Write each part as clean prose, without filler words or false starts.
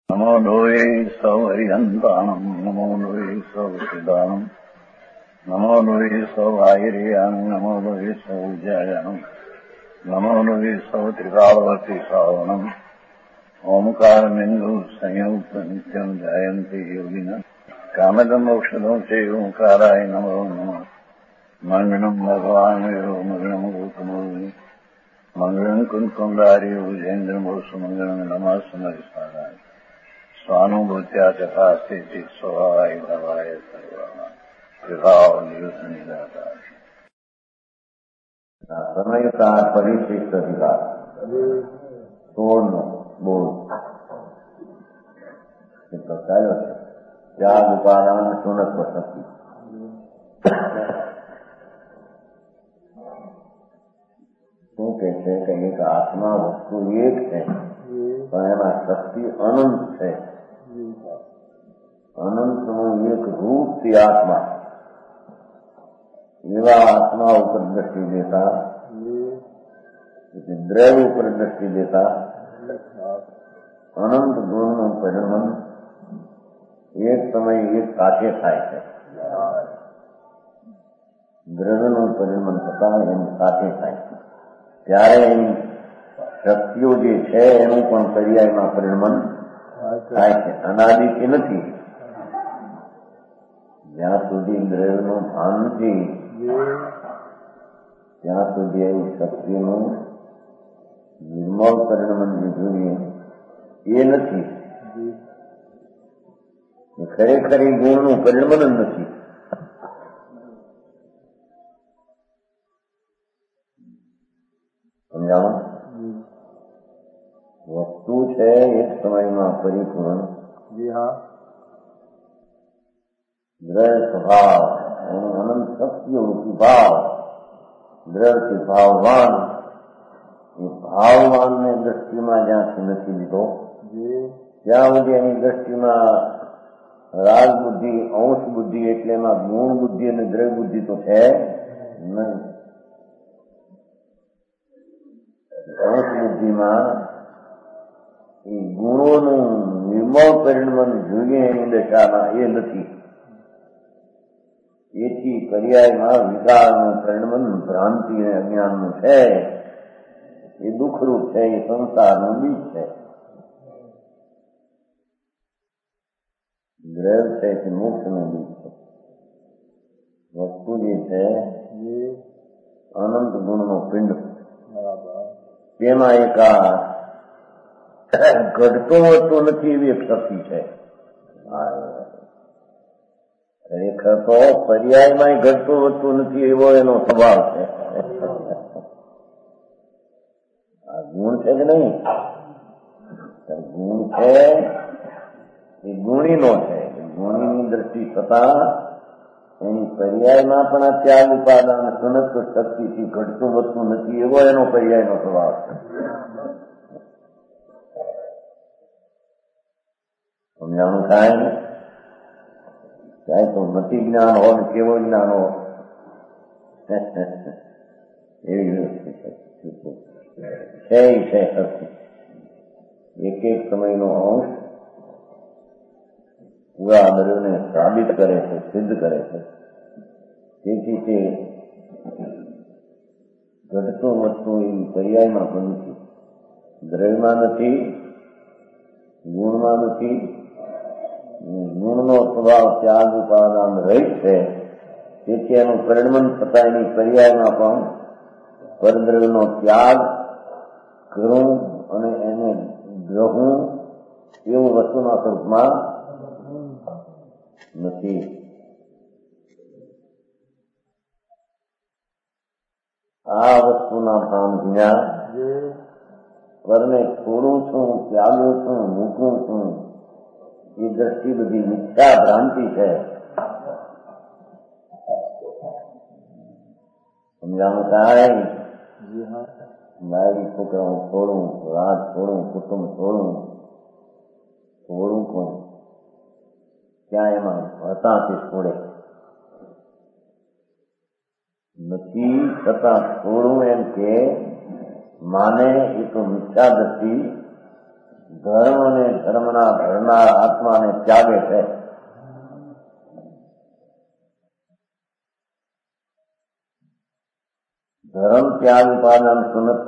નમો લોહે સૌહરિહંતાણમ નમો લોહે સૌસિદાનમ નમો લોહે સૌઆયર્યાણમ નમો લોહે સૌજયાણમ નમો લોહે સૌત્રિકાળવતી સાવણમ ઓમકારમિંદુ સંયુક્ત નિત્યમ જાયંતી યોગિના કામદમોક્ષદો છે ઓંકારાય નમો નમઃ મંગળમ ભગવાન મંગળમ ગૌતમોર્મિ મંગળમ કુંકુંડારી ભુજેન્દ્રમોષ મંગળમ નમઃ સમરિસારાય સ્વાનુભૂત્યા ચકાસ્તે સ્વભાવાય ભવાય સર્વા વિભાવ નિદાતા સમયતા પરિશિષ્ટ અધિકાર 16 બોલ એટલો ચાલ્યો છે. ત્યાગ ઉપાદાન સુનત્વ શક્તિ. શું કે છે કે એક આત્મા વસ્તુ એક છે પણ એમાં શક્તિ અનંત છે. અનંતનું એક રૂપથી આત્મા એવા આત્મા ઉપર દ્રષ્ટિ દેતા દ્રવ્ય ઉપર દ્રષ્ટિ દેતા અનંત ગુણનું પરિણમન એક સમય એક સાથે થાય છે. દ્રવ્યનું પરિણમન થતા એની સાથે થાય છે ત્યારે એની શક્તિઓ જે છે એનું પણ પર્યાયમાં પરિણમન થાય છે. અનાદિથી નથી. જ્યાં સુધી દ્રવ્યનું ભાન નથી ત્યાં સુધી એની શક્તિનું નિર્મળ પરિણમન જે જોઈએ એ નથી. ખરેખર એ ગુણનું પરિણમન જ નથી. સમજાવો? વસ્તુ છે એક સમયમાં પરિપૂર્ણ દ્રવ્ય સ્વભાવ એનું અનંત શક્તિઓ રૂપી ભાવ દ્રવ્યથી ભાવવાન એ ભાવવાનને દ્રષ્ટિમાં જ્યાંથી નથી લીધો ત્યાં સુધી એની દ્રષ્ટિમાં રાગ બુદ્ધિ અંશ બુદ્ધિ એટલે એમાં ગુણ બુદ્ધિ અને દ્રવ્ય બુદ્ધિ તો છે નહીં. અંશ બુદ્ધિમાં એ ગુણોનું નિર્મળ પરિણમન જોઈએ એની દશામાં એ નથી. એથી પર્યાયમાં વિકારનું પરિણમન ભ્રાંતિ અને અજ્ઞાનનું છે. એ દુઃખરૂપ છે. એ સંસારનું બીજ છે. દ્રવ્ય છે તે મોક્ષનું બીજ છે. વસ્તુ જે છે એ અનંત ગુણનો પિંડ. તેમાં એક ઘટતો વધતો નથી એવી એક શક્તિ છે. ખરેખર તો પર્યાયમાં ઘટતો વધતો નથી એવો એનો સ્વભાવ છે. આ ગુણ છે કે નહીં? ગુણ છે એ ગુણીનો છે. ગુણીની દ્રષ્ટિ થતા એની પર્યાયમાં પણ આ ત્યાગ ઉપાદાન સુનત્વ શક્તિથી ઘટતું વધતું નથી એવો એનો પર્યાયનો સ્વભાવ છે. સમજાણું થાય ને? ચાહે તો મતિ જ્ઞાન હોય ને કેવો જ્ઞાન હોય એવી વસ્તુ છે શક્તિ. એક એક સમયનો અંશ પૂરા દ્રવ્યને સાબિત કરે છે, સિદ્ધ કરે છે. તેથી તે ઘટતું વધતું એવી પર્યાયમાં પણ નથી. દ્રવ્યમાં નથી, ગુણમાં નથી. ગુણનો સ્વભાવ ત્યાગ ઉપાદાન રહિત છે. તેથી એનું પરિણમન થતા એની પર્યાયમાં પણ પરદ્રવ્યનો ત્યાગ કરવું અને એને ગ્રહવું એવું વસ્તુના સ્વરૂપમાં નથી. આ વસ્તુના ભાન વિના પરને છોડું છું, ત્યાગું છું, મૂકું છું એ દ્રષ્ટિ બધી મિથ્યા ભ્રાંતિ છે. સમજાણું થાય? મારી છોકરાઓ છોડું, રાત છોડું, કુટુંબ છોડું કોણ? ક્યાં એમાં હતા તે છોડે નથી. છતાં છોડું એમ કે માને એ તો મિથ્યા દ્રષ્ટિ ધર્મ અને ધર્મના ધરનાર આત્માને ત્યાગે છે. ધર્મ ત્યાગ ઉપાદાન સુનત્વ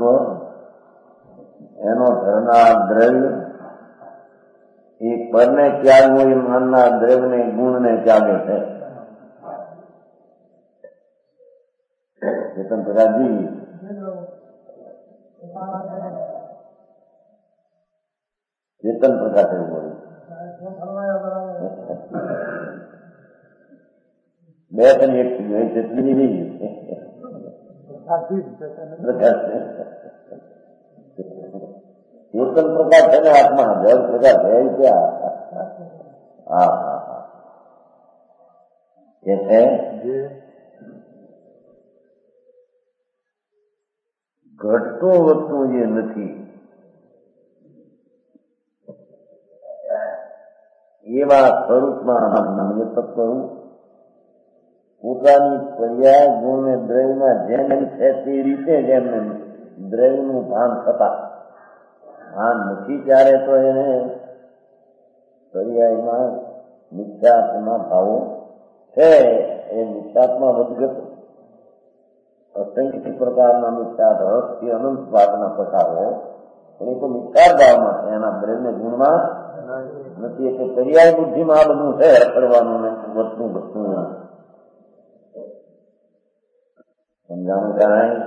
એનો ધરનાર દ્રવ્ય એ પરને ત્યાગવો એ માનનાર દ્રવ્યને ગુણને ત્યાગે છે. ચેતન પ્રકાશજી ચેતન પ્રકાશ એવું બોલ્યું. બે ત્રણ એક થઈ ગઈ ચેતની નહીં ચેતન પ્રકાશ છે ને આત્મા જળ પ્રકાશ છે ક્યાં? હા હા હા કે છે ઘટતું વધતું જે નથી એવા સ્વરૂપમાં નામ્ય તત્વ પોતાની પર્યાય ગુણ દ્રવ્યમાં જેમ છે તે રીતે જ એમને દ્રવ્યનું ભાન થતા ભાન નથી ત્યારે તો એને પર્યાયમાં મિથ્યાત્મા ભાવો છે. એ મિથ્યાત્મા વધઘટ અસંખ્ય પ્રકારના મિથ્યાત રહસ્ય અનંત ભાગના પ્રકારો પણ એ તો મિથ્યા ભાવમાં છે, એના દ્રવ્ય ગુણમાં નથી. એટલે પર્યાય બુદ્ધિમાં આ બધું છે કરવાનું ને વધતું ઘટતું સમજાણું કાંઈ.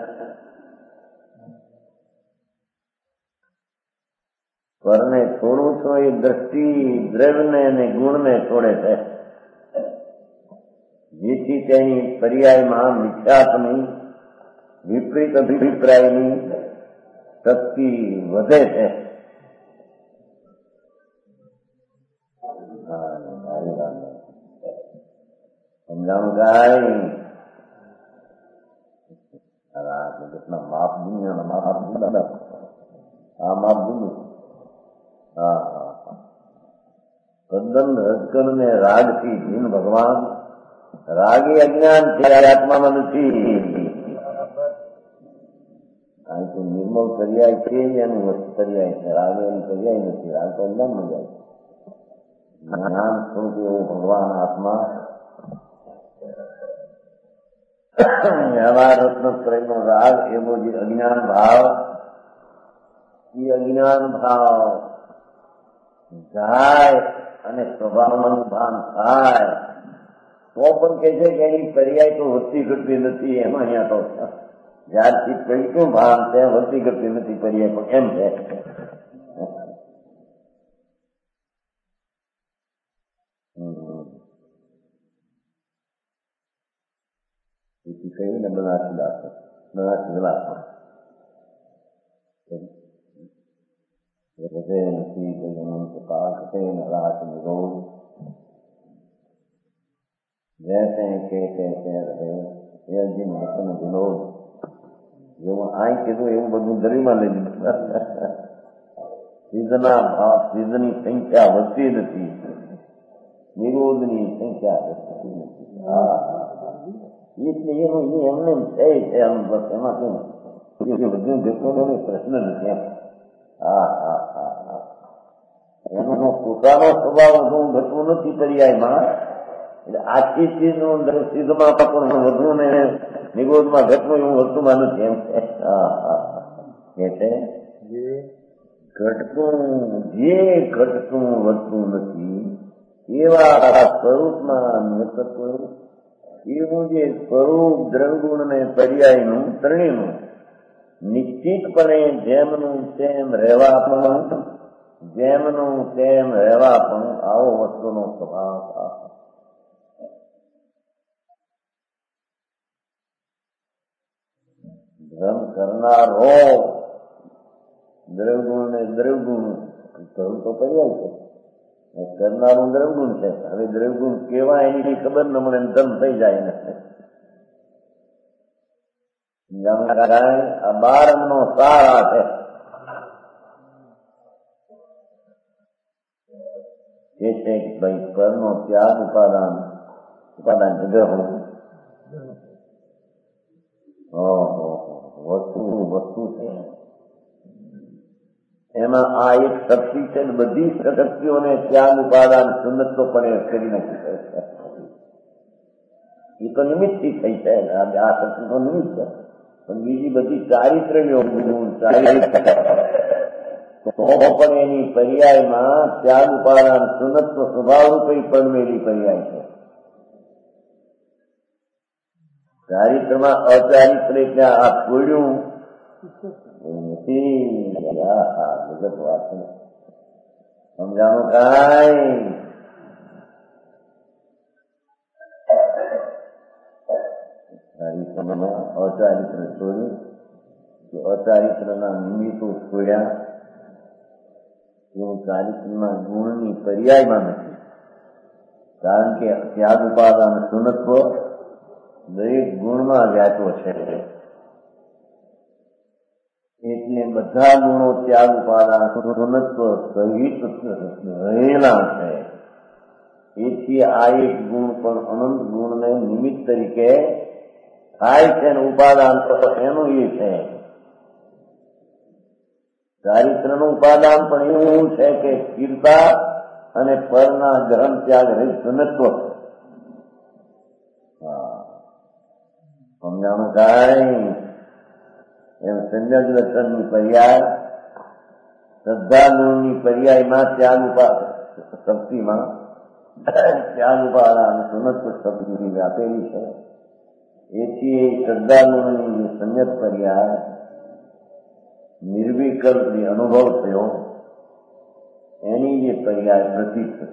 પરને છોડું છો એ દ્રષ્ટિ દ્રવ્યને અને ગુણને છોડે છે, જેથી તેની પર્યાયમાં મિથ્યાત્મની વિપરીત અભિપ્રાયની શક્તિ વધે છે. સમજાણું કાંઈ. જગતના માપ દુનિયાના માપ દીધા આ માપ દીધું. હા હા હા તદ્દન રજકણ ને રાગથી ભીન ભગવાન રાગી અજ્ઞાન છે, આત્મામાં નથી. અહીં તો નિર્મળ પર્યાય છે એનું વસ્તુ પર્યાય છે, રાગ એની પર્યાય નથી. રાગ તો અજ્ઞાનમાં જાય. જ્ઞાન સ્વરૂપ એવો ભગવાન આત્મા વ્યવહાર રત્નત્રયનો રાગ એવો જે અજ્ઞાન ભાવ એ અજ્ઞાન ભાવ જાય અને સ્વભાવનું ભાન થાય તો પણ કહે છે કે એની પર્યાય તો વધતી ઘટતી નથી. એમાં અહીંયા તો જ્યારથી કઈનું ભાન છે વધતી ઘટતી નથી પર્યાય પણ એમ છે. કહ્યું ને બનાસી દાસ બનાસી વિલાસમાં હૃદય નથી ઘટે નરાશ નિરોધ જૈસે કે રહે એ જીન વતન વિનોદ. જેવું આ કીધું એવું બધું દરીમાં લઈ લીધું. સિદ્ધના ભાવ સિદ્ધની સંખ્યા વધતી નથી, નિરોધની સંખ્યા વધતી નથી. હા એટલે એનું એમને છે એમ બસ એમાં કેમ બધું ઘટવાનો પ્રશ્ન નથી એમ. હા હા હા હા એનો પોતાનો સ્વભાવ વધુ ઘટવું નથી પર્યાયમાં. એટલે આખી ચીજનું સિદ્ધમાં પણ વધવું ને નિરોધમાં ઘટવું એવું વસ્તુમાં નથી એમ છે. હા હા એ છે ઘટતું જે ઘટતું વધતું નથી એવા સ્વરૂપમાં તત્વ એવું જે સ્વરૂપ દ્રવગુણ ને પર્યાયનું ત્રણેયનું નિશ્ચિતપણે જેમનું તેમ રહેવા પણ જેમનું તેમ રહેવા પણ આવો વસ્તુનો સ્વભાવ. ધર્મ કરનારો દ્રવગુણ ને દ્રવગુણ ધર્મ તો પર્યાય છે, કરનારું દ્રવગુણ છે. હવે દ્રવગુણ કેવા એની ખબર ન મળે ધર્મ થઈ જાય ને. આ 12 નો સાર આ છે. એ છે કે ભાઈ પરનો ત્યાગ ઉપાદાન નિગ્રહ વસ્તુ છે એમાં આ એક શક્તિ છે ને બધી શક્તિઓને ત્યાગ ઉપાદાન સુન્નત તો પણ કરી નાખી છે. એ તો નિમિત્તથી થઈ છે, આ શક્તિ તો નિમિત્ત છે, પણ બીજી બધી ચારિત્ર્ય ગુણ તો પણ એની પર્યાયમાં ત્યાગ ઉપાદાન સુન્નત તો સ્વભાવ રૂપે પડમેલી પર્યાય છે. ચારિત્રમાં અચારિત્ર એટલે આ છોડ્યું જગત વાત છે, સમજાણું કાંઈ ચારિત્રમાં અચારિત્ર છોડ્યું કે અચારિત્રના નિમિત્તો છોડ્યા એવું ચારિત્રમાં ગુણની પર્યાયમાં નથી. કારણ કે ત્યાગ ઉપાદાન સુન્નત્વ દરેક ગુણમાં વ્યાપો છે, એટલે બધા ગુણો ત્યાગ ઉપાદાન સુન્નત્વ સહિત રહેલા છે. એથી આ એક ગુણ પણ અનંત ગુણને નિમિત્ત તરીકે થાય છે અને ઉપાદાન તો એનું એ છે. ચારિત્રનું ઉપાદાન પણ એવું છે કે સ્થિરતા અને પરના ગ્રહણ ત્યાગ રહી સુન્નત્વ. સમજાણું કાંઈ એમ સમ્યક દર્શનની પર્યાય શ્રદ્ધા ગુણની પર્યાયમાં ત્યાગ શક્તિમાં ત્યાગ ઉપાદાન સુન્નત્વ શક્તિ વ્યાપેલી છે. એથી શ્રદ્ધા ગુણની સમ્યક પર્યાય નિર્વિકલ્પ જે અનુભવ થયો એની જે પર્યાય પ્રતીક છે.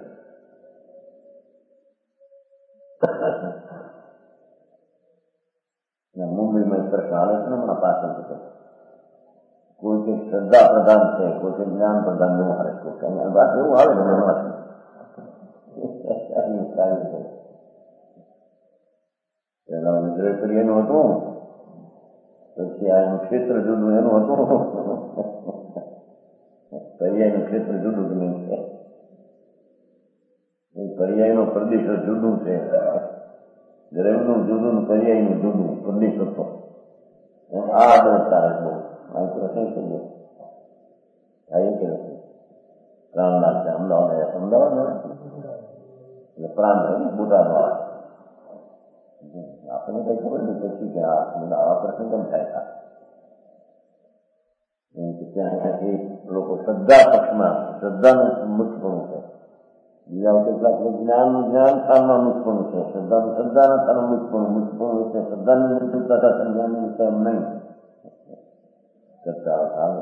મુંબઈમાં એક પ્રશ્ન આવે છે ને હમણાં પાછળ થતો, કોઈ કે શ્રદ્ધા પ્રધાન છે, કોઈ કે જ્ઞાન પ્રધાન નું આવે છે, વાત એવું આવે ને પેલા વિદ્રોહ એનું હતું, પછી આ એનું ક્ષેત્ર જુદું એનું હતું, પર્યાયનું ક્ષેત્ર જુદું જ નહીં છે, પર્યાયનો પ્રદેશ જુદું છે, દ્રવ્યનું જુદું પર્યાયનું જુદું પ્રદેશ હતો. આ દ્રષ્ટા છે બહુ આ પ્રશ્ન છે થાય કે નથી પ્રાણનાથ છે અમદાવાદ એટલે પ્રાણ બોટાદ વાળા આપણને કઈ ખબર નહીં પછી કે આવા પ્રશ્ન કેમ થાય ત્યાં એક લોકો શ્રદ્ધા પક્ષમાં શ્રદ્ધાનું મુખ્યપણું છે, બીજા કેટલાક જ્ઞાન સ્થાનમાં મુખ્યપણું છે, શ્રદ્ધાનું શ્રદ્ધાના સ્થાનમાં મુખ્યપણું છે, શ્રદ્ધાની મુખ્યતા જ્ઞાનની એમ નહીં કરતા આવે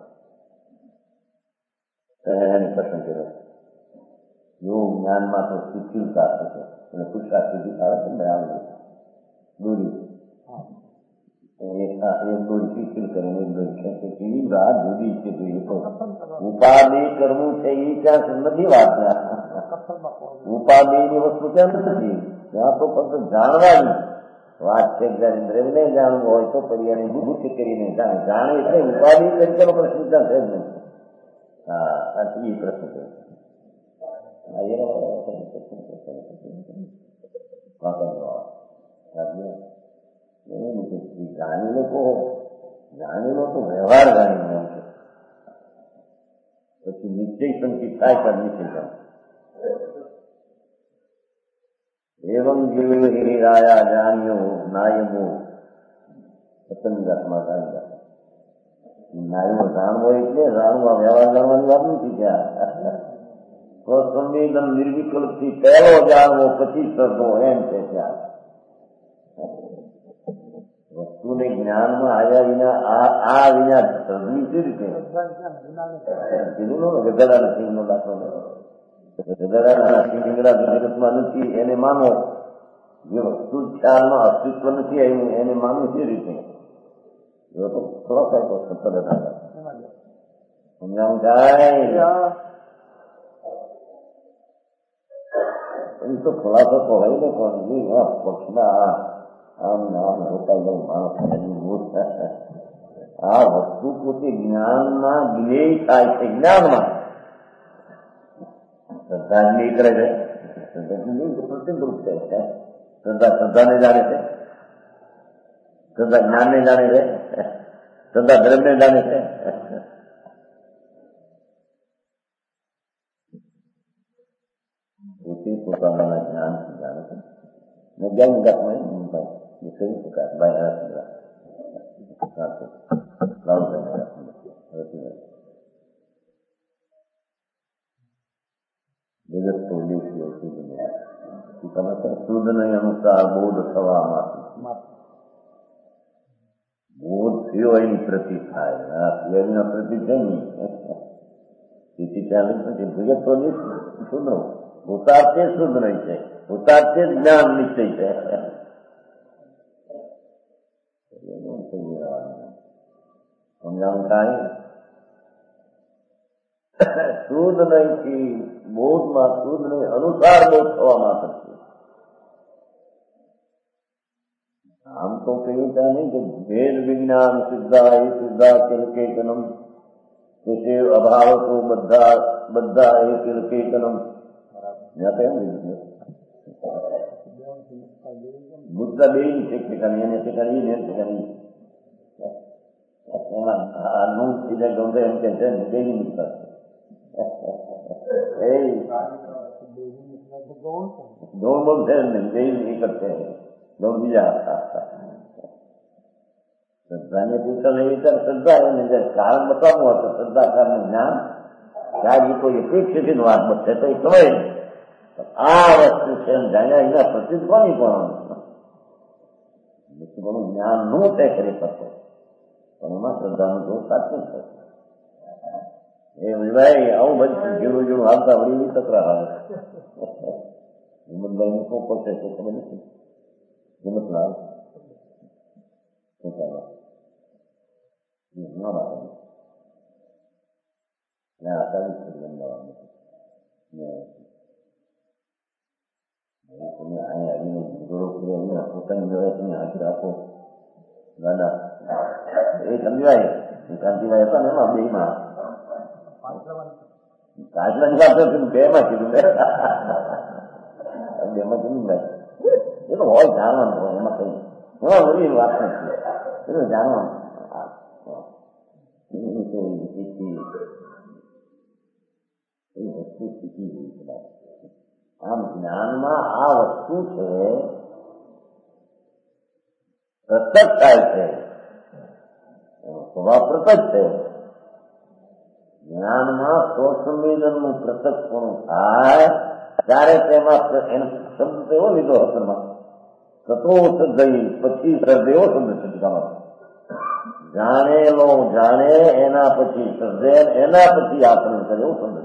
એને પ્રશ્ન કર્યો એવું જ્ઞાનમાં તો શિથિલતા છે અને પુરુષાર્થ સુધી આવે છે ને આવે દોરી એક દોરી શિથિલ કરીને એક દોરી ખેંચે એવી વાત જુદી છે. ઉપાધિ કરવું છે એ ત્યાં નથી વાત, ઉપાધિની વસ્તુ ત્યાં નથી, ત્યાં તો ફક્ત જાણવાની વાત છે. જયારે દ્રવ્યને જાણવું હોય તો પર્યાયને બુદ્ધ કરીને જાણે એટલે ઉપાધિ તરીકેનો પ્રશ્ન ત્યાં છે જ નહીં. હા એ પ્રશ્ન છે. જાણેલો તો વ્યવહાર જાણીને છે, પછી નિશ્ચય સંકિત થાય કે નિશ્ચય એવં જીવ હિરાયા જાણ્યો નાયમો પતંગાત્મા જાણ્યા. નાયમો જાણવો એટલે જાણવા વ્યવહાર જાણવાની વાત નથી. ત્યાં સ્વસંવેદન નિર્વિકલ્પ થી પહેલો જાણવો પછી શ્રદ્ધો એમ છે. ત્યાં વસ્તુને જ્ઞાનમાં આવ્યા વિના આ વિના શ્રદ્ધની શી રીતે કીધું ગધેડા સિંહ નો દાખલો ગધેડા સિંગડા જગતમાં નથી એને માનો, જે વસ્તુ ખ્યાલમાં અસ્તિત્વ નથી આવ્યું એને માનવું શી રીતે? તો થોડો થાય સત્તર સમજાવું કાંઈ એ તો ખુલાસો તો હોય ને પણ પક્ષના આમ નામ હોતા જવું માણસ આ વસ્તુ પોતે જ્ઞાનમાં વિલેય થાય છે. જ્ઞાનમાં શ્રદ્ધા વિલેય કરે છે, પ્રતિરૂપ છે. શ્રદ્ધાને જાણે છે, શ્રદ્ધા જ્ઞાનને જાણે છે, શ્રદ્ધા ધર્મને જાણે છે. તે પોતાના જ્ઞાનથી જાણે છે. જ્ઞાન વિકાસમાં જે કઈ પ્રકાર બાય જગત તો દેશીઓ શુદ્ધ શુદ્ધને અનુસાર બોધ થવા માટે બોધ થયો એની પ્રતિ થાય એના પ્રતિ છે નહીં. તેથી ચાલે પછી જગત તો દેશ શુદ્ધ ભૂતાર્થે શુદ્ધ નહીં છે, ભૂતાર્થે જ્ઞાન નિશ્ચય છે. સમજાણું થાય શુદ્ધ નહીં બોધમાં શુદ્ધ નહીં અનુસાર બોધ થવા માટે છે. આમ તો કહ્યું ત્યાં નહીં કે ભેદ વિજ્ઞાન સિદ્ધા એ સિદ્ધા કેતનમ તે અભાવ તો બધા એ કેતનમ બુદ્ધ બે શીખવાની એને શીખવાની ને શીખવાની એમાં સીધા ગમે એમ કે છે બે નીકળે दोन बोलते हैं यही नहीं करते हैं लोग भी जाता श्रद्धा ने पूछा नहीं कर श्रद्धा है नहीं जब कारण बताऊंगा तो श्रद्धा कारण ज्ञान क्या ये कोई अपेक्षित बात बच्चे तो समझ आ वस्तु से हम जाएंगे इतना प्रसिद्ध कोई कौन बोलो ज्ञान नो तय करे पड़ते तो श्रद्धा में दो साथ नहीं भाई आऊ भाई जीरो जीरो हालता वही नहीं तक रहा है भाई को पहुंचे तो खबर नहीं हिम्मत ना मैं आता नहीं आए अभी नहीं पोता नहीं हाथ રાખો દાદા એ સમજાય કાંતિભાઈ હતા ને એમાં બે માં કાચલાની વાત બે માં કીધું બે માં કીધું ભાઈ એ તો હોય જાણવાનું હોય એમાં કઈ એમાં બધી વાત નથી એ તો જાણવાનું એ વસ્તુ શીખી ગઈ છે. આમ જ્ઞાનમાં આ વસ્તુ છે પ્રત્યક્ષ થાય છે સ્વભાવ પ્રત્યક્ષ છે. જ્ઞાનમાં સ્વસંવેદનનું પ્રત્યક્ષપણું થાય ત્યારે તેમાં શબ્દ એવો લીધો હતમાં તતો શ્રદ્ધઈ પછી શ્રદ્ધ એવો શબ્દ શબ્દમાં જાણેલો જાણે એના પછી શ્રદ્ધે એના પછી આચરણ કરે એવું શબ્દ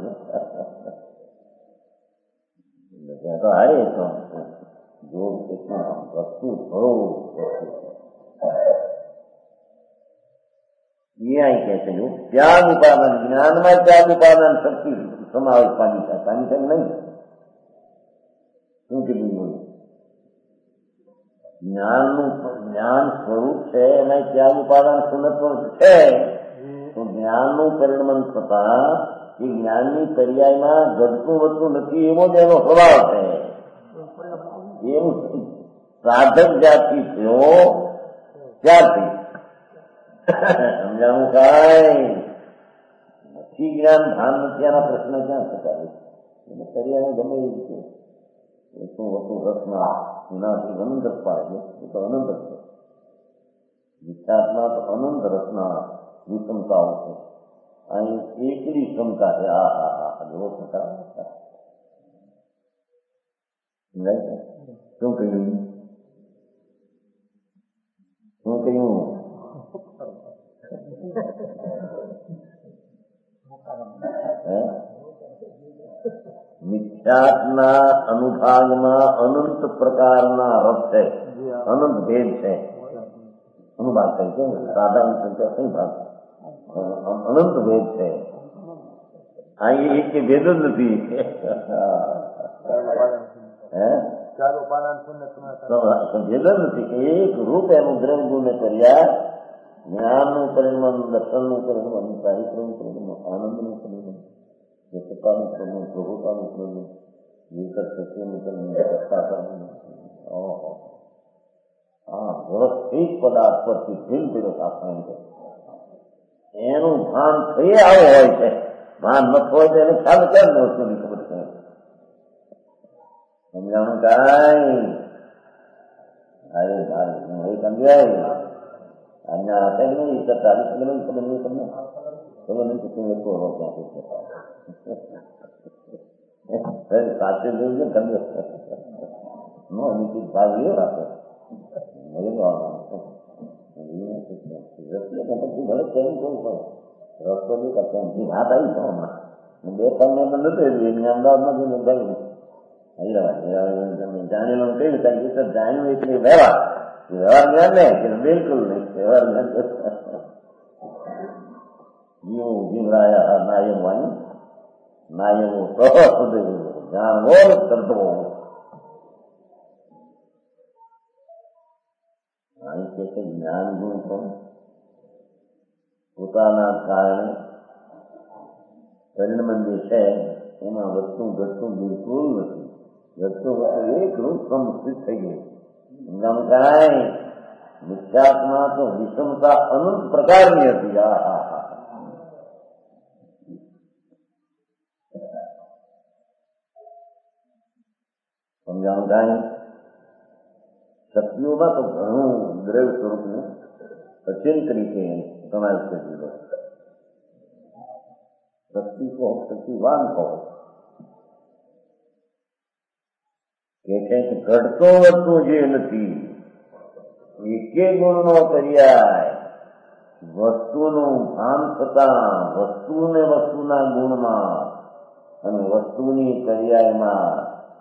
છે. તો હારે જો વસ્તુ થોડું અહીં કહે છે ત્યાગ ઉપાદાન જ્ઞાનમાં ત્યાગ ઉપાદાન શક્તિ સમાવેશ પામી છે નહીં શું કીધું બોલું જ્ઞાન સ્વરૂપ છે એના ત્યાગ ઉપાદાન સુનત્વ છે તો જ્ઞાનનું પરિણમન થતા એ જ્ઞાનની પર્યાયમાં ઘટતું વધતું નથી એવો જ એનો સ્વભાવ છે. એવું સાધક જ્યારથી થયો ત્યારથી સમજાણું કાંઈ નથી જ્ઞાન ભાન નથી આના પ્રશ્ન ક્યાં થતા એને પર્યાય ગમે એ રીતે એટલું વધુ રસના એનાથી અનંત રસ પાડે એ તો અનંત રસ છે. વિચારમાં તો અનંત રસના વિષમતાઓ છે. અહીં એકલી ક્ષમતા છે. આ જોવો થતા શું કહ્યું શું કહ્યું મિથ્યાત્મના અનુભાગમાં અનંત પ્રકારના રસ છે, અનંત ભેદ છે. અનુભાગ કહે છે સાધારણ સંખ્યા કઈ ભાગ અનંત ભેદ છે. અહીં એક ભેદ જ નથી. ભેદ જ નથી કે એક રૂપ એનું દ્રવ્ય ગુણ કર્યા જ્ઞાનનું પરિણમન દર્શનનું પરિણમન ચારિત્રનું પરિણમન આનંદનું પરિણમન સત્તાનું પરિણમન પ્રભુતાનું પરિણમન વિકટ સત્યનું પરિણમન સત્તા પરિણમન વ્યવસ્થિત પદાર્થ પરથી ભીલ પીડો આપવાનું છે. એનું ભાન થઈ આવો હોય છે. ભાન ન હોય તો એને ખ્યાલ કેમ વસ્તુની ખબર છે. સમજાણું કાંઈ અરે મારે હું એ સમજાય આજના હતા નહીં 40 કિલોમીટર ખબર નહીં તમને ખબર નહીં કેટલું એટલો હોવો ત્યાં સાથે જોયું ને તમે અનિશ્ચિત ભાગ લ્યો આપણે ભલે કેમ કોઈ પણ રસ્તો બી કરતો વાત આવી તો હમણાં 2 પગને પણ નથી એની અમદાવાદમાં જઈને ગયું જાણેલું કહ્યું કારણ કે જાણ્યું એટલે વ્યવહાર જ્ઞાન ને કે બિલકુલ નહીં વ્યવહાર જ્ઞાન જીવ જીવરાયા નાયમ નાયમો સહજ જાણવો કરતો અહીં કે જ્ઞાન ગુણ પણ પોતાના કારણે પરિણમન જે છે એમાં વધતું ઘટતું બિલકુલ નથી ઘટતું ઘટતું એક રૂપ સંસ્થિત થઈ ગયું એમ કાંઈ મિથ્યાત્મા તો વિષમતા અનંત પ્રકારની હતી સમજાણું કાંઈ શક્તિઓમાં તો ઘણું દ્રવ્ય સ્વરૂપને અચિંત રીતે સમાવેશ કરી દીધો શક્તિ કહો શક્તિવાન કહો કે કંઈક ઘટતો વધતું જે નથી એકે ગુણનો પર્યાય વસ્તુનું ભાન થતાં વસ્તુને વસ્તુના ગુણમાં અને વસ્તુની પર્યાયમાં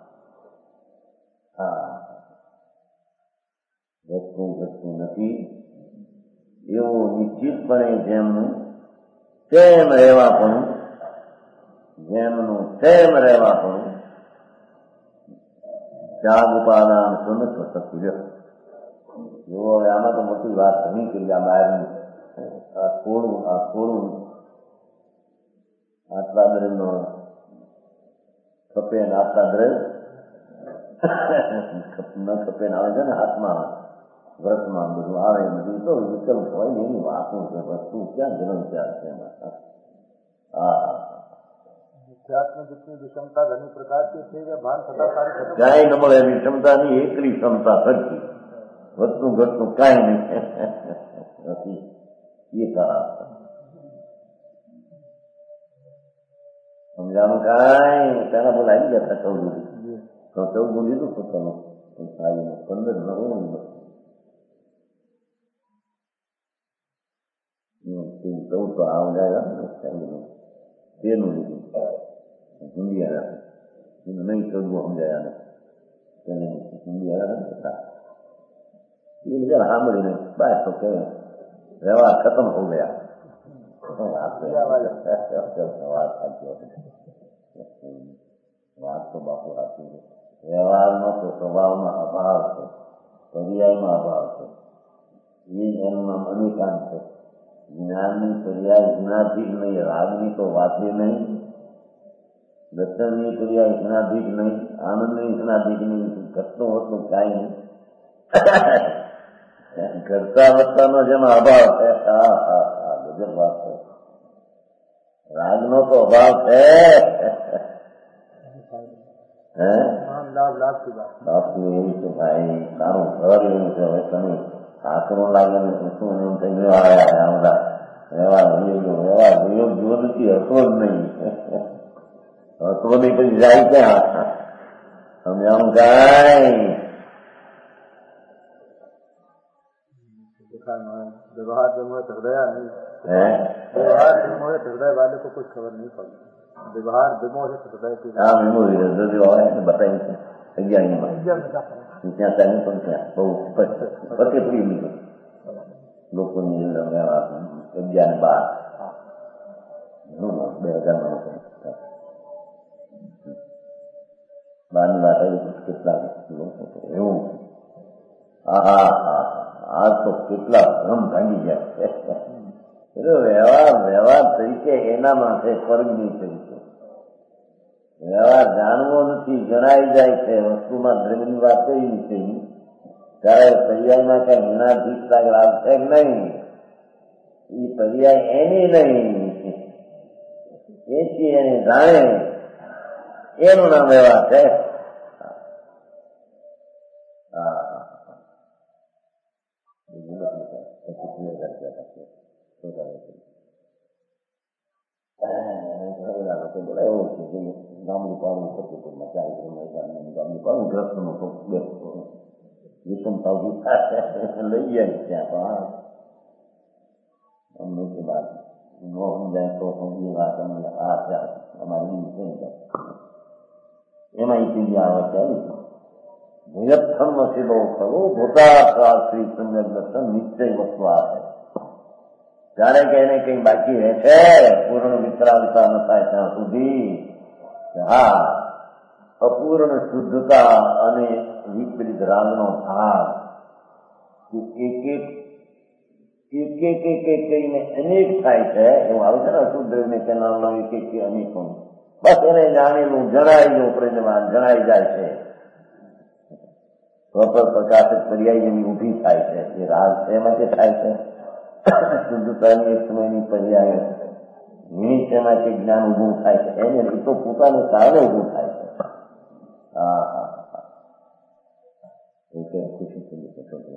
ઘટતું ઘટતું નથી એવું નિશ્ચિતપણે જેમનું તેમ રહેવા પણ જેમનું તેમ રહેવા પણ ત્યાગ ઉપાદાન સુનત સત્ય જો હવે આમાં તો મોટી વાત નહીં કરી આ બહારની થોડું આટલા દ્રવ્યનો ખપે ને આટલા દ્રવ્ય ન ખપે ને આવે છે ને હાથમાં વ્રતમાં બધું આવે બધું તો વિકલ્પ હોય ને એની વાતો છે વસ્તુ ક્યાં જન્મ ત્યાં છે जितनी विषमता घनी प्रकार की थी वे भान सदा सारी કાંઈ ન મળે એની ક્ષમતાની એકલી ક્ષમતા સરખી વધતું ઘટતું કાંઈ નથી એ કારણ સમજાણું કાંઈ પેલા બોલાવી ગયા 14 ગુણ લીધું પોતાનું 15 નવું 14 તો આવ જાય 13 લીધું हिंदी आ रहा है नहीं तो वो हम जाया नहीं हिंदी आ रहा है ये मुझे हामड़ी ने बात तो कह व्यवहार खत्म हो गया बात तो बापू आती है व्यवहार में तो स्वभाव में अभाव है पर्याय में अभाव है ये जन्म अनिकांत है ज्ञान पर्याय ज्ञानाधिक नहीं रागनी तो वाते नहीं दर्शनની ક્રિયા જ્ઞાનાધિક નહીં આનંદની જ્ઞાનાધિક નહીં ઘટતું હોતું કાંઈ નહીં ઘટતા વધતાનો જેમાં અભાવ છે ગજબ વાત છે રાગનો તો અભાવ છે બાપુ એવી છે ભાઈ તારું ઘર એવું છે હવે તમે આકરું લાગે ને શું એમ થઈ ગયો આયા હમણાં વ્યવહાર વિયોગ જો નથી હતો જ નહીં તો નહીં પછી જાય ક્યાં સમજાવું કાંઈ व्यवहार विमोहित हृदय नहीं व्यवहार विमोहित हृदय वाले को कुछ खबर नहीं पड़ी व्यवहार विमोहित हृदय की हाँ विमोहित हृदय बताइए ત્યાં ચાલી પણ ત્યાં બહુ પતે પ્રિય લીધું લોકોની 11-12 2000 બારની વાત આવી કેટલા એવું આ તો કેટલા ભ્રમ ભાંગી ગયા એટલે વ્યવહાર તરીકે એના માટે સ્વર્ગની તરીકે વ્યવહાર જાણવો નથી જણાઈ જાય છે વસ્તુમાં દ્રવ્યની વાત કઈ રીતે ત્યારે પર્યાયમાં કઈ જ્ઞાનાધિકતા લાભ છે કે નહીં એ પર્યાય એની નહીં એથી એને જાણે એનું નામ વ્યવહાર છે બધા લોકો બોલે એવું છે કે ગામડું પાડવું સત્યપુરમાં ગામડું પાડવું ગ્રસ્તનું વિષમતાઓ લઈ જાય ત્યાં પણ અમને કે બાદ ન સમજાય તો સમજી વાત અમને આ ત્યાં અમારી છે એમાં ઇતિહાસ આવે છે નિરક્ષણ નથી બહુ ખરું ભૂતા શ્રી સમ્યક દર્શન નિશ્ચય વસ્તુ આવે જાણે કે એને કઈ બાકી રહે છે પૂર્ણ વિશ્રામતા ન થાય ત્યાં સુધી હા અપૂર્ણ શુદ્ધતા અને વિપરીત રાગનો ભાગ એક કઈને અનેક થાય છે એવું આવે છે ને અશુદ્ધ કેનાલનો એક અનેકો બસ એને જાણેલું જણાયેલું પ્રેમમાં જણાઈ જાય છે પ્રોપર પ્રકાશિત પર્યાય એની ઊભી થાય છે એ રાગ એમાંથી થાય છે શુદ્ધતાની એક સમયની પર્યાય નિશ્ચયમાંથી જ્ઞાન ઊભું થાય છે એને એ તો પોતાને કારણે ઊભું થાય છે હા હા હા ખુશી થઈ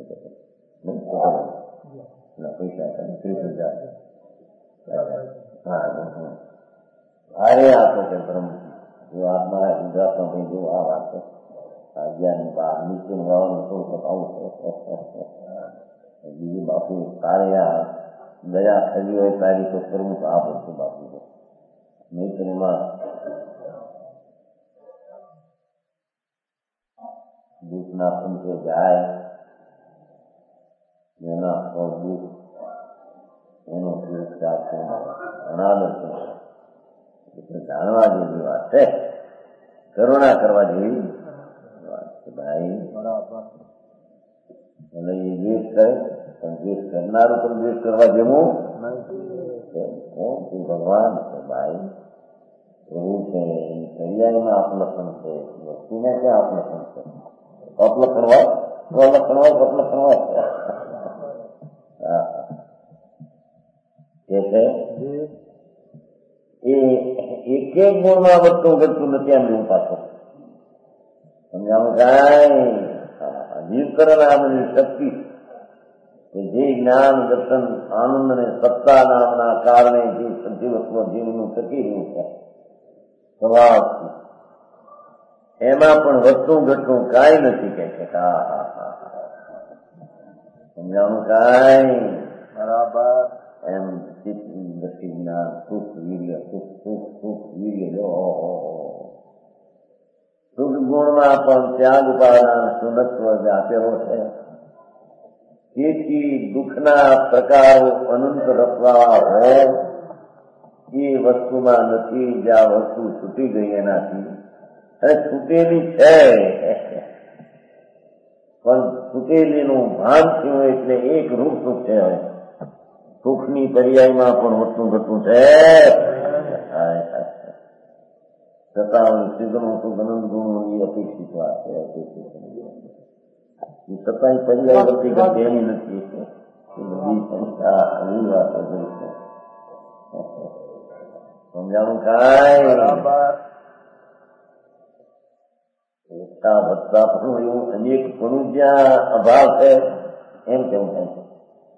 પૈસા 30,000 ભારે આપો કે બ્રહ્મ જો આત્મા ગુજરાતમાં ભાઈ જો આ વાત છે અગિયારની બહાર નીચે વાળવાનું થોડું આવું બીજું બાપુ તારે આ દયા થવી હોય તારી તો કરવું તો આ બધું બાપુ મિત્રમાં દુઃખના પંચે જાય એના દુઃખ એનો પુરસ્કાર છે અનાદર છે જાણવા જેવી વાત છે કરુણા કરવા જેવી વાત છે ભાઈ ભલે એ દ્વેષ કરે પણ દ્વેષ કરનારું પણ દ્વેષ કરવા જેવું તું ભગવાન છે ભાઈ એવું છે પર્યાયમાં અપલક્ષણ છે વસ્તુને ક્યાં અપલક્ષણ છે અપલક્ષણ હોય તો અપલક્ષણ હોય અપલક્ષણ હોય કે છે એ એક એક ગુણમાં વધતું ઘટતું નથી એમ એવું પાછું સમજાવું કાંઈ જીવ નામની શક્તિ કે જે જ્ઞાન દર્શન આનંદ અને સત્તા નામના કારણે જે સજીવત્વ જીવનું ટકી રહ્યું છે સ્વભાવથી એમાં પણ વધતું ઘટતું કાંઈ નથી કે છે સમજાવું કાંઈ બરાબર એમ દ્રષ્ટિ જ્ઞાન સુખ વીર્ય સુખ વીર્ય સુખ ગુણમાં પણ ત્યાગ ઉપાદાન શુદ્ધત્વ વ્યાપેલો છે તેથી દુઃખના પ્રકારો અનંત રસવા હોય એ વસ્તુમાં નથી જ્યાં વસ્તુ છૂટી ગઈ એનાથી અને છૂટેલી છે પણ છૂટેલીનું ભાન થયું એટલે એક રૂપ સુખ છે સુખની પર્યાયમાં પણ વધતું ઘટતું છે છતાં સિદ્ધનું સુખ અનંત ગુણો એ અપેક્ષિત વાત છે છતાં પર્યાય વચ્ચે ઘટે એની નથી બધી સંખ્યા વાતો કરી છે સમજાણું કાંઈ એકતા વધતા પણ એવું અનેક ઘણું જ્યાં અભાવ છે એમ કેવું થાય છે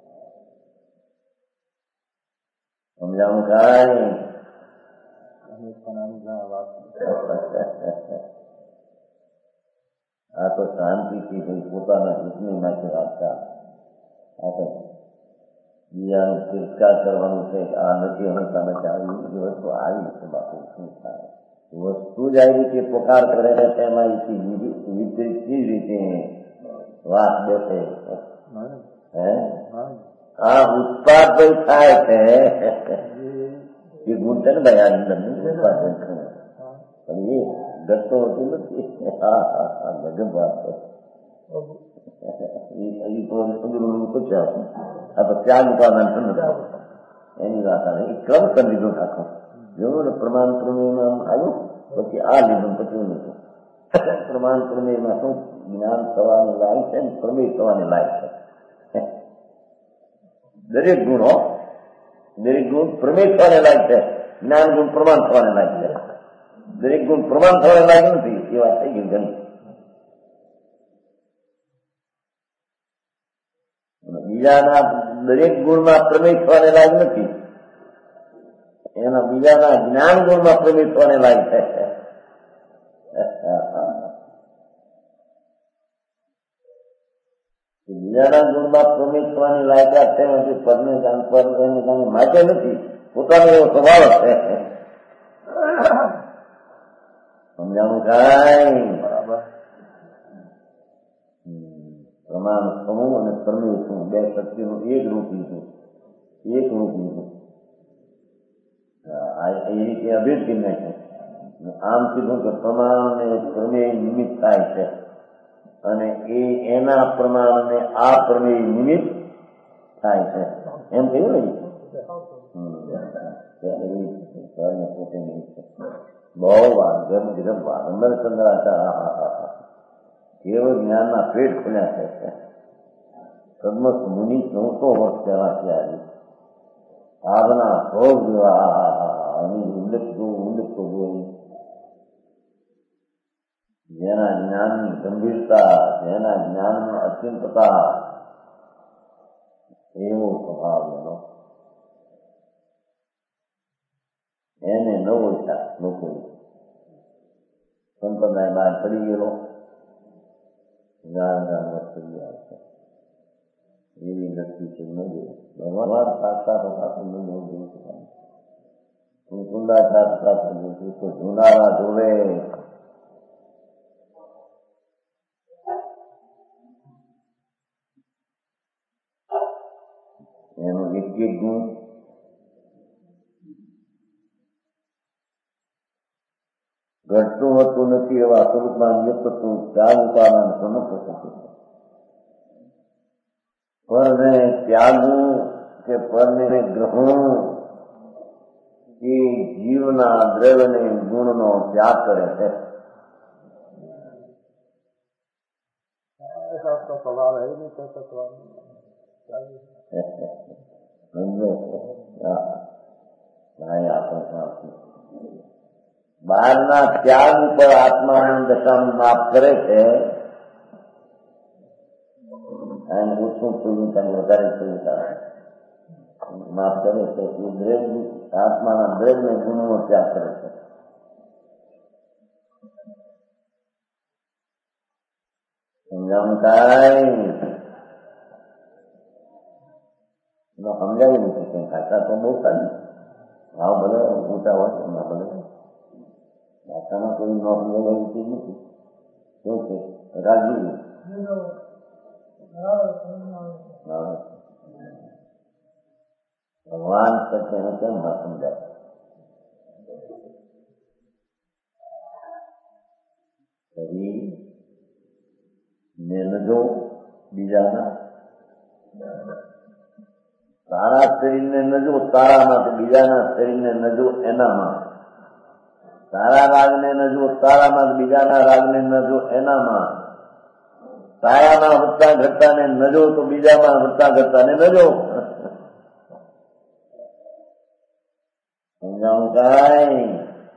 સમજાવું કાંઈ આ તો શાંતિથી ભાઈ પોતાના હિતની માટે રાખતા આપણે બીજાનું તિરસ્કાર કરવાનું છે આ નથી હમણાં નથી આવી વસ્તુ આવી છે બાપુ શું થાય વસ્તુ જ આવી રીતે પોકાર કરે છે તેમાં વિપરીત રીતે વાત બેસે હે આ ઉત્પાદ ભાઈ થાય છે એ ગુણ છે ને ભાઈ આ અંદરનું ઉત્પાદન પણ એ ઘટતો હોતું નથી ગજબ વાત છે પૂછ્યા આ તો ત્યાગ ઉપાદાન નથી એની વાત આવે એ ક્રમ કરી લીધો આખો જેવું ને પ્રમાણ પ્રમેયમાં આવ્યું પછી આ લીધું પછી લીધું પ્રમાણ પ્રમેયમાં શું જ્ઞાન થવાની લાયક છે ને પ્રમેય થવાની લાયક છે દરેક ગુણો દરેક ગુણ પ્રમેય થવાને લાયક છે જ્ઞાન ગુણ પ્રમાણ થવાને લાયક છે દરેક ગુણ પ્રમાણ થવાને લાયક નથી એ વાત થઈ ગઈ ઘણી બીજાના દરેક ગુણમાં પ્રવેશ થવાને લાયક નથી, એના બીજાના જ્ઞાન ગુણમાં પ્રવેશ થવાને લાયક છે. બીજાના ગુણમાં પ્રવેશ થવાની લાયકાત છે, પદને માટે નથી, પોતાનો એવો સ્વભાવ છે. સમજાણું કાંઈ? બરાબર. પ્રમાણ સમૂહ અને પ્રમેય સમૂહ બે શક્તિનું એક રૂપ લીધું. એ રીતે અભેદ કરી નાખ્યું. આમ કીધું કે પ્રમાણ અને પ્રમેય નિમિત્ત થાય છે, અને એના પ્રમાણ અને આ પ્રમેય નિમિત્ત થાય છે, એમ કહ્યું ને. પોતે નિમિત્ત બહુ વાત ગરમ વાત. અંદર ચંદ્રાચાર્ય કેવળ જ્ઞાનના પેટ ખુલ્યા છે. સદમસ્ત મુનિ 900 વર્ષ પહેલાથી આવી સાધના ભોગ જેવા ઉલ્લેખ તો જોઈ. જેના જ્ઞાનની ગંભીરતા, જેના જ્ઞાનની અત્યંતતા, એવો સ્વભાવ એનો. એને ન ઓળખા લોકો સંપ્રદાય બહાર પડી ગયેલો, એવી દ્રષ્ટિ છે. ન જોયું ભગવાન સાક્ષાત હતા તો ન જોયું. કુંડા સાક્ષાત તો જોનારા જોવે. એનો એક ગુણ ઘટતું હોતું નથી, એવા સ્વરૂપમાં વ્યક્ત થતું ત્યાગ ઉપાદાન સમર્થ થતું. પરને ત્યાગવું કે પરને ગ્રહણ એ જીવના દ્રવ્યને ગુણનો ત્યાગ કરે છે. સ્વભાવ है नहीं, तो स्वभाव બહારના ત્યાગ ઉપર આત્માની દશાનું માપ કરે છે, અને ઓછું થયું કાંઈ વધારે થયું માફ કરે છે. એ દ્રવ્ય આત્માના દ્રવ્ય ગુણનો ત્યાગ કરે છે. સમજાવું કાંઈ? સમજાવી નથી. કઈ ભાષા તો બહુ સારી, ભાવ ભલે ઊંચા હોય એમાં ભલે ભાષામાં કોઈ ન સમજાવી ચીજ નથી. શું છે? રાજી ભગવાન સત્યને કેમ ન સમજાય? શરીર ને નજો બીજાના, તારા શરીરને નજો તારામાં, તો બીજાના શરીરને નજો એનામાં. તારા રાગને નજો તારામાં, બીજાના રાગને નજો એનામાં. તારામાં વધતા ઘટતાને નજો તો બીજામાં વધતા ઘટતાને નજો. સમજાવું કાંઈ?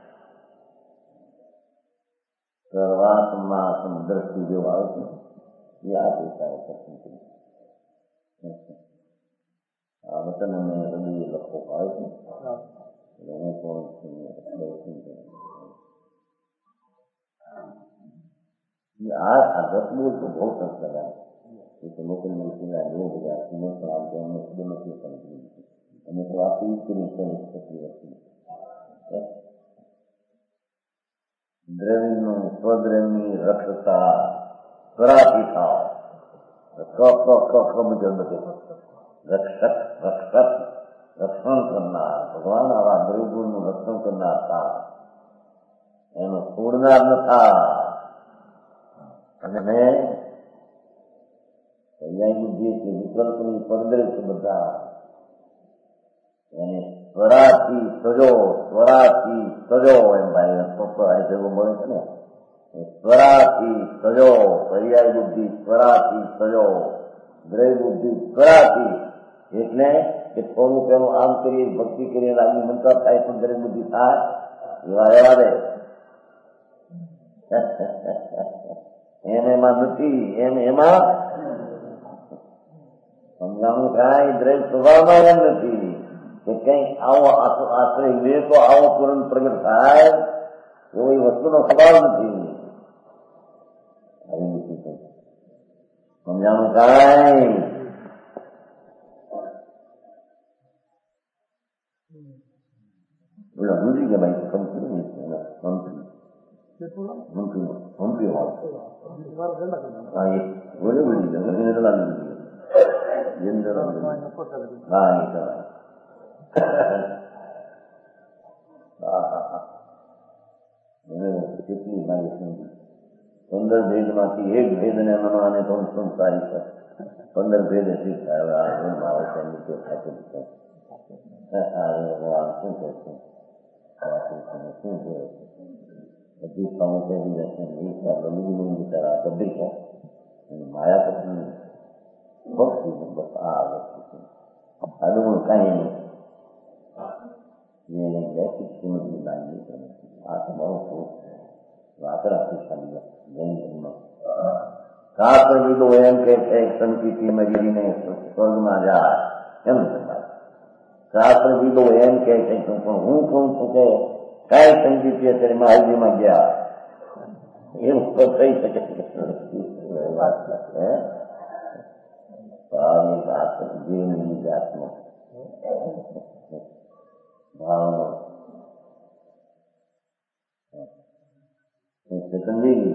સર્વાત્મા દ્રષ્ટિ જો આવે છે એ આ દેખાય છે. આ વચન અમે હૃદય લખો આવે છે, હું પણ આ રસબોલ તો બહુ સરસ લગાવે. એ તો લોકોને સિવાય બહુ બધા શ્રીમંત આવતો અમને ખબર નથી પડતી. અમે તો આપી કરી થતી વસ્તુ દ્રવ્યનું સ્વદ્રવ્યની રક્ષતા કરાતી થાવ. રક્ષણ કરનાર ભગવાન આવા દ્રવ્યનું રક્ષણ કરનાર હતા, એનો છોડનાર નતા. અને કૈયાય બુદ્ધિ કે વિકલ્પની પરદ્રવ છે બધા. એને સ્વરાથી સજો એમ ભાઈ ભેગો મળે છે ને. સ્વરાથી સજો, પર્યાય બુદ્ધિ સ્વરાથી સજો, દ્રવ્ય બુદ્ધિ સ્વરાથી. એટલે કે થોડું પેલું આમ કરીએ, ભક્તિ કરીએ, આગળ મંત્ર થાય તો દ્રવ્ય બુદ્ધિ થાય, એવા રહેવા દે. એમાં નથી, એમાં સમજાણું થાય દ્રવ્ય સ્વભાવમાં એમ નથી કે કંઈક આવો આશ્રય લે તો આવો તુરંત પ્રગટ થાય એવો એ વસ્તુનો સ્વભાવ નથી. સમજાણું થાય. બોલો સમજી ગયા ભાઈ? મંત્રી હોય હા એ બોલે બોલી હા એ કેટલી મારી સમજી 15 ભેદમાંથી એક ભેદને મનવાને પણ સંસારી છે. 15 ભેદ શું થાય? આવે છે નીચે થાકી ભગવાન શું કહે છે? શું કહે છે? બધી કામો કરી રહેશે બીજી બિચારા ગભરી છે માયા પછી ભક્તિ બસ આ વસ્તુ છે. આનું કાંઈ નહીં વૈશ્વિક શ્રીમતી લાગી આ તમારો સ્વરૂપ છે. વાત રાખી સારી જૈન ધર્મ શાસ્ત્ર વિદો એમ કે છે સંકિતિ મરીને સ્વર્ગમાં જાય એમ શાસ્ત્ર વિદો એમ કે છે પણ હું કહું છું કે કઈ સંગીત અત્યારે મહાજીમાં ગયા એવું તો થઈ શકે જીવની જાતનો ભાવનો સમજી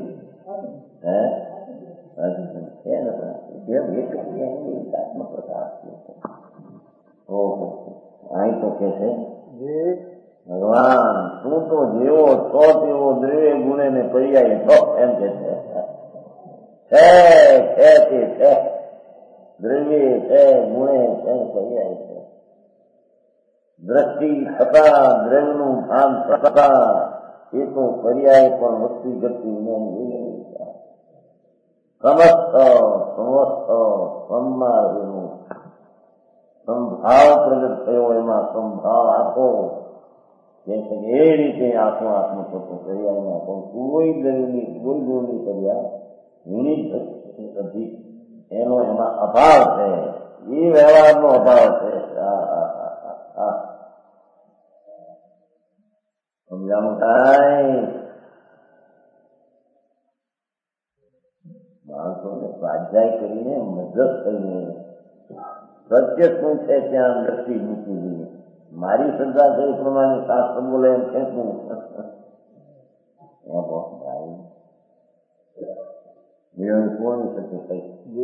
અહીં તો કે છે ભગવાન તું તો જેવો છો તેવો દ્રવ્ય ગુણે ને પર્યાય છો એમ કે છે દ્રવ્ય છે ગુણે છે પર્યાય છે. દ્રષ્ટિ થતા દ્રવ્યનું ભાન થતા એ તો પર્યાય પણ વસ્તી ગતિ સમસ્ત સમસ્ત સંભાવેલું સંભાવ પ્રગટ થયો એમાં સંભાવ આપો એ રીતે આખો આત્મ થતો પર્યાયમાં પણ કોઈ દ્રવ્યની કોઈ ગુણની પર્યાય વિનિત નથી. એનો એમાં અભાવ છે. એ વ્યવહારનો અભાવ છે. સમજાણું થાય? માણસોને સ્વાધ્યાય કરીને મદદ કરીને સત્ય શું છે ત્યાં દ્રષ્ટિ મૂકી જોઈએ. મારી શ્રદ્ધા છે એ પ્રમાણે શાસ્ત્ર બોલે એમ છે શું ભાઈ કોણ શકે કઈ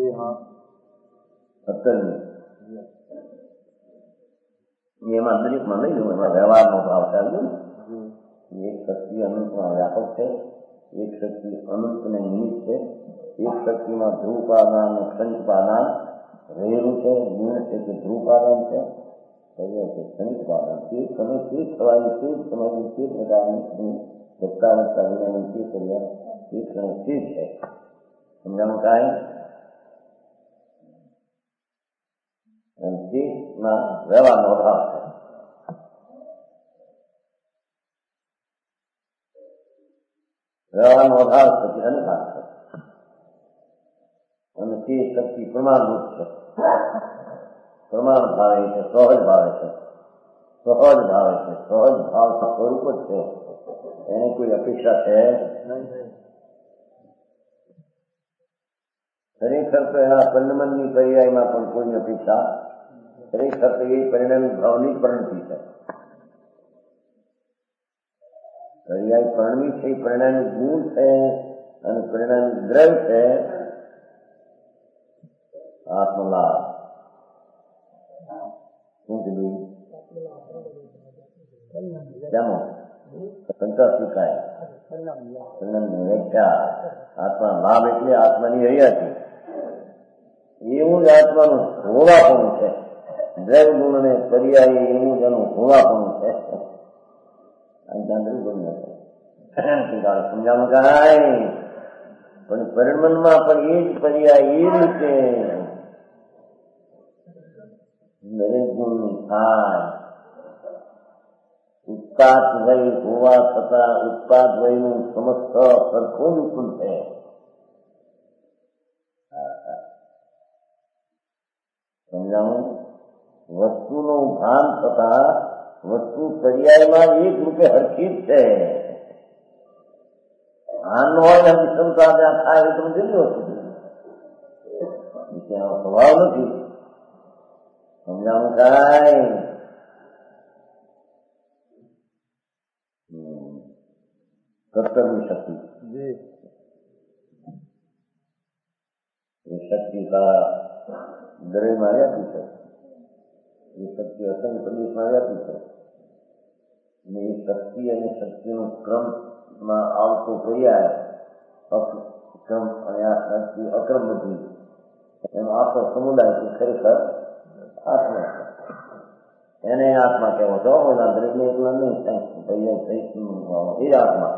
17મી એમાં દરેકમાં લઈ લો એમાં વ્યવહારનો ભાવ ચાલ્યો ને એક શક્તિ અનંતમાં વ્યાપક છે, એક શક્તિ અનંતને નિમિત્ત છે, એક શક્તિમાં ધ્રુવપાદાન અને ક્ષણિકપાદાન રહેલું છે. ગુણ છે કે ધ્રુવપાદાન છે, ક્ષણિકપાદાન તે સમય તે થવાની તે સમયની તે પ્રકારની સત્તા વત્તા વિનાની તે કર્યા તે ક્ષણે તે છે. સમજાણું કાંઈ? અને તેમાં વ્યવહારનો અભાવ છે. વ્યવહારનો અભાવ પછી અનુભાવ છે અને તે શક્તિ પ્રમાણભૂત છે. પ્રમાણ ભાવે છે, સહજ ભાવે છે, સહજ ભાવે છે. સહજ ભાવ સ્વરૂપ જ છે. એને કોઈ અપેક્ષા છે ખરેખર તો એના પરિણમનની પર્યાયમાં પણ કોઈની અપેક્ષા ખરેખર તો એ પરિણામી ભાવની પરિણતિ છે. પર્યાય પરિણમી છે, પરિણામી ગુણ છે અને પરિણામી દ્રવ્ય છે. આત્મલાભ શું કીધું? કેમો સંતોષ શીખાય પરિણામની વ્યાખ્યા આત્મા લાભ એટલે આત્માની હૈયાથી એવું જ આત્માનું હોવાપણું છે. દ્રવ્ય ગુણ ને પર્યાય એવું જ એનું હોવાપણું છે. સમજાવવાનું કાંઈ પણ પરિણમનમાં પણ એ જ પર્યાય એ રીતે દરેક ગુણની થાય. ઉત્પાદ વય હોવા છતાં ઉત્પાદ વયનું સમસ્ત સરખું જ ઉત્પન્ન છે. સમજાવું? વસ્તુનું ભાન થતા વસ્તુ પર્યાયમાં એક રૂપે હરખી જ છે. ભાન હોય વિષમતા ત્યાં થાય એ તમે જુદી વસ્તુ ત્યાં સ્વભાવ નથી. સમજાવું કાંઈ? કર્તવ્ય શક્તિ એ શક્તિ દરેક માં આપી છે. એ શક્તિ અસંગ પ્રદેશમાં આપી છે. અને એ શક્તિ અને શક્તિનો ક્રમમાં આવતો પર્યાય ક્રમ અને આ શક્તિ અક્રમ નથી. એનો આખો સમુદાય છે ખરેખર આત્મા. એને આત્મા કહેવો છો. એના દરેકને એકલા નહીં પર્યાય એ આત્મા.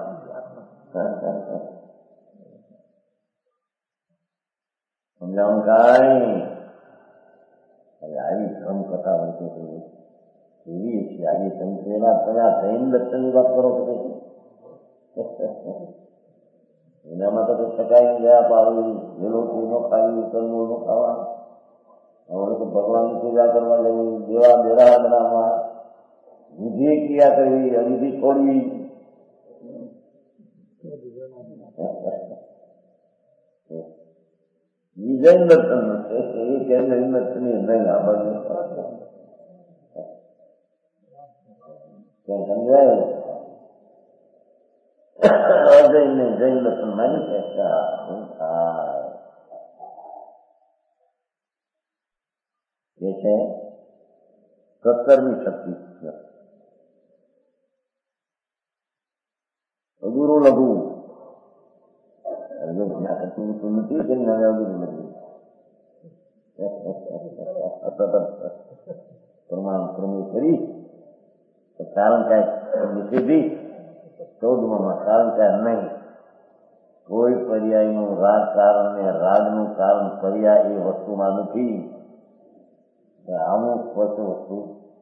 સમજાવું કાંઈ? આવી ધર્મ કથા હોય છે એવી છે. આજે સંખ્યેલા તમે આ જૈન દર્શનની વાત કરો છો એનામાં તો કઈ શકાય ગયા પાડવું વેલો ન ખાવી કર્મો ન ખાવા. હવે તો ભગવાનની પૂજા કરવા જવું, દેવા દેરામાં વિધિ ક્રિયા કરવી, અવિધિ છોડવી. જૈન દર્શન એ કે જૈન દર્શન નહીં આ બાજુ સમજાય. અજૈન જૈન દર્શન માની છે એ છે સત્તરમી શક્તિ. અધૂરું લઘુ નથી કે પ્રમાણ પ્રમેય કરી કારણ કાંઈ નિષેધી 14માં કારણ કાંઈ નહીં. કોઈ પર્યાયનું રાગ કારણ ને રાગનું કારણ પર્યાય એ વસ્તુમાં નથી. અમુક વસ્તુ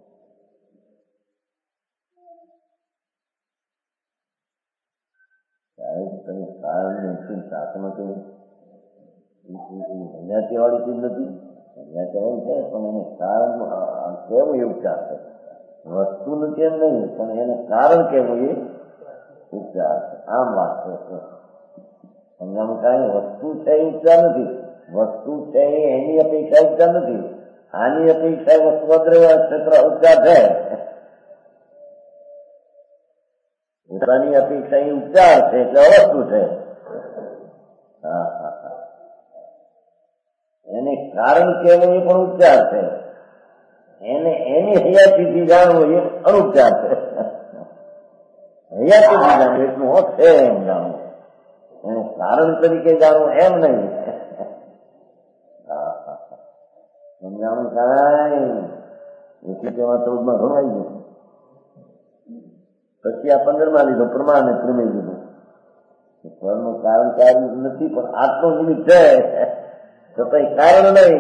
તમે કારણની શાસન હતું હજાતી વાળી ચીજ નથી. હજાતી વાળી છે પણ એને કારણ કેવું એ ઉપચાર છે. વસ્તુ નથી એમ નહીં પણ એને કારણ કેવું એ ઉપચાર છે. આમ વાત છે. સમજામાં કાંઈ વસ્તુ છે એ ઉપચાર નથી. વસ્તુ છે એની અપેક્ષા ઉપચાર નથી. આની અપેક્ષા વસ્તુ ક્ષેત્ર ઉપચાર છે. પોતાની અપેક્ષા એ ઉપચાર છે એટલે અવસ્તુ છે. એને કારણ કહેવું એ પણ ઉપચાર છે. એને એની હયાતીથી જાણવું એ અનુપચાર છે. હયાતીથી જાણવું એટલું હોત છે એમ જાણવું. એને કારણ તરીકે જાણવું એમ નહીં. સમજાવું કાંઈ? એથી તેમાં 14માં ઘણું આવી ગયું. પછી આ 15માં લીધો પ્રમાણ અને પ્રમેય લીધું. ફળનું કારણ કારણ નથી પણ આત્મો નિમિત્ત છે છતાંય કારણ નહીં.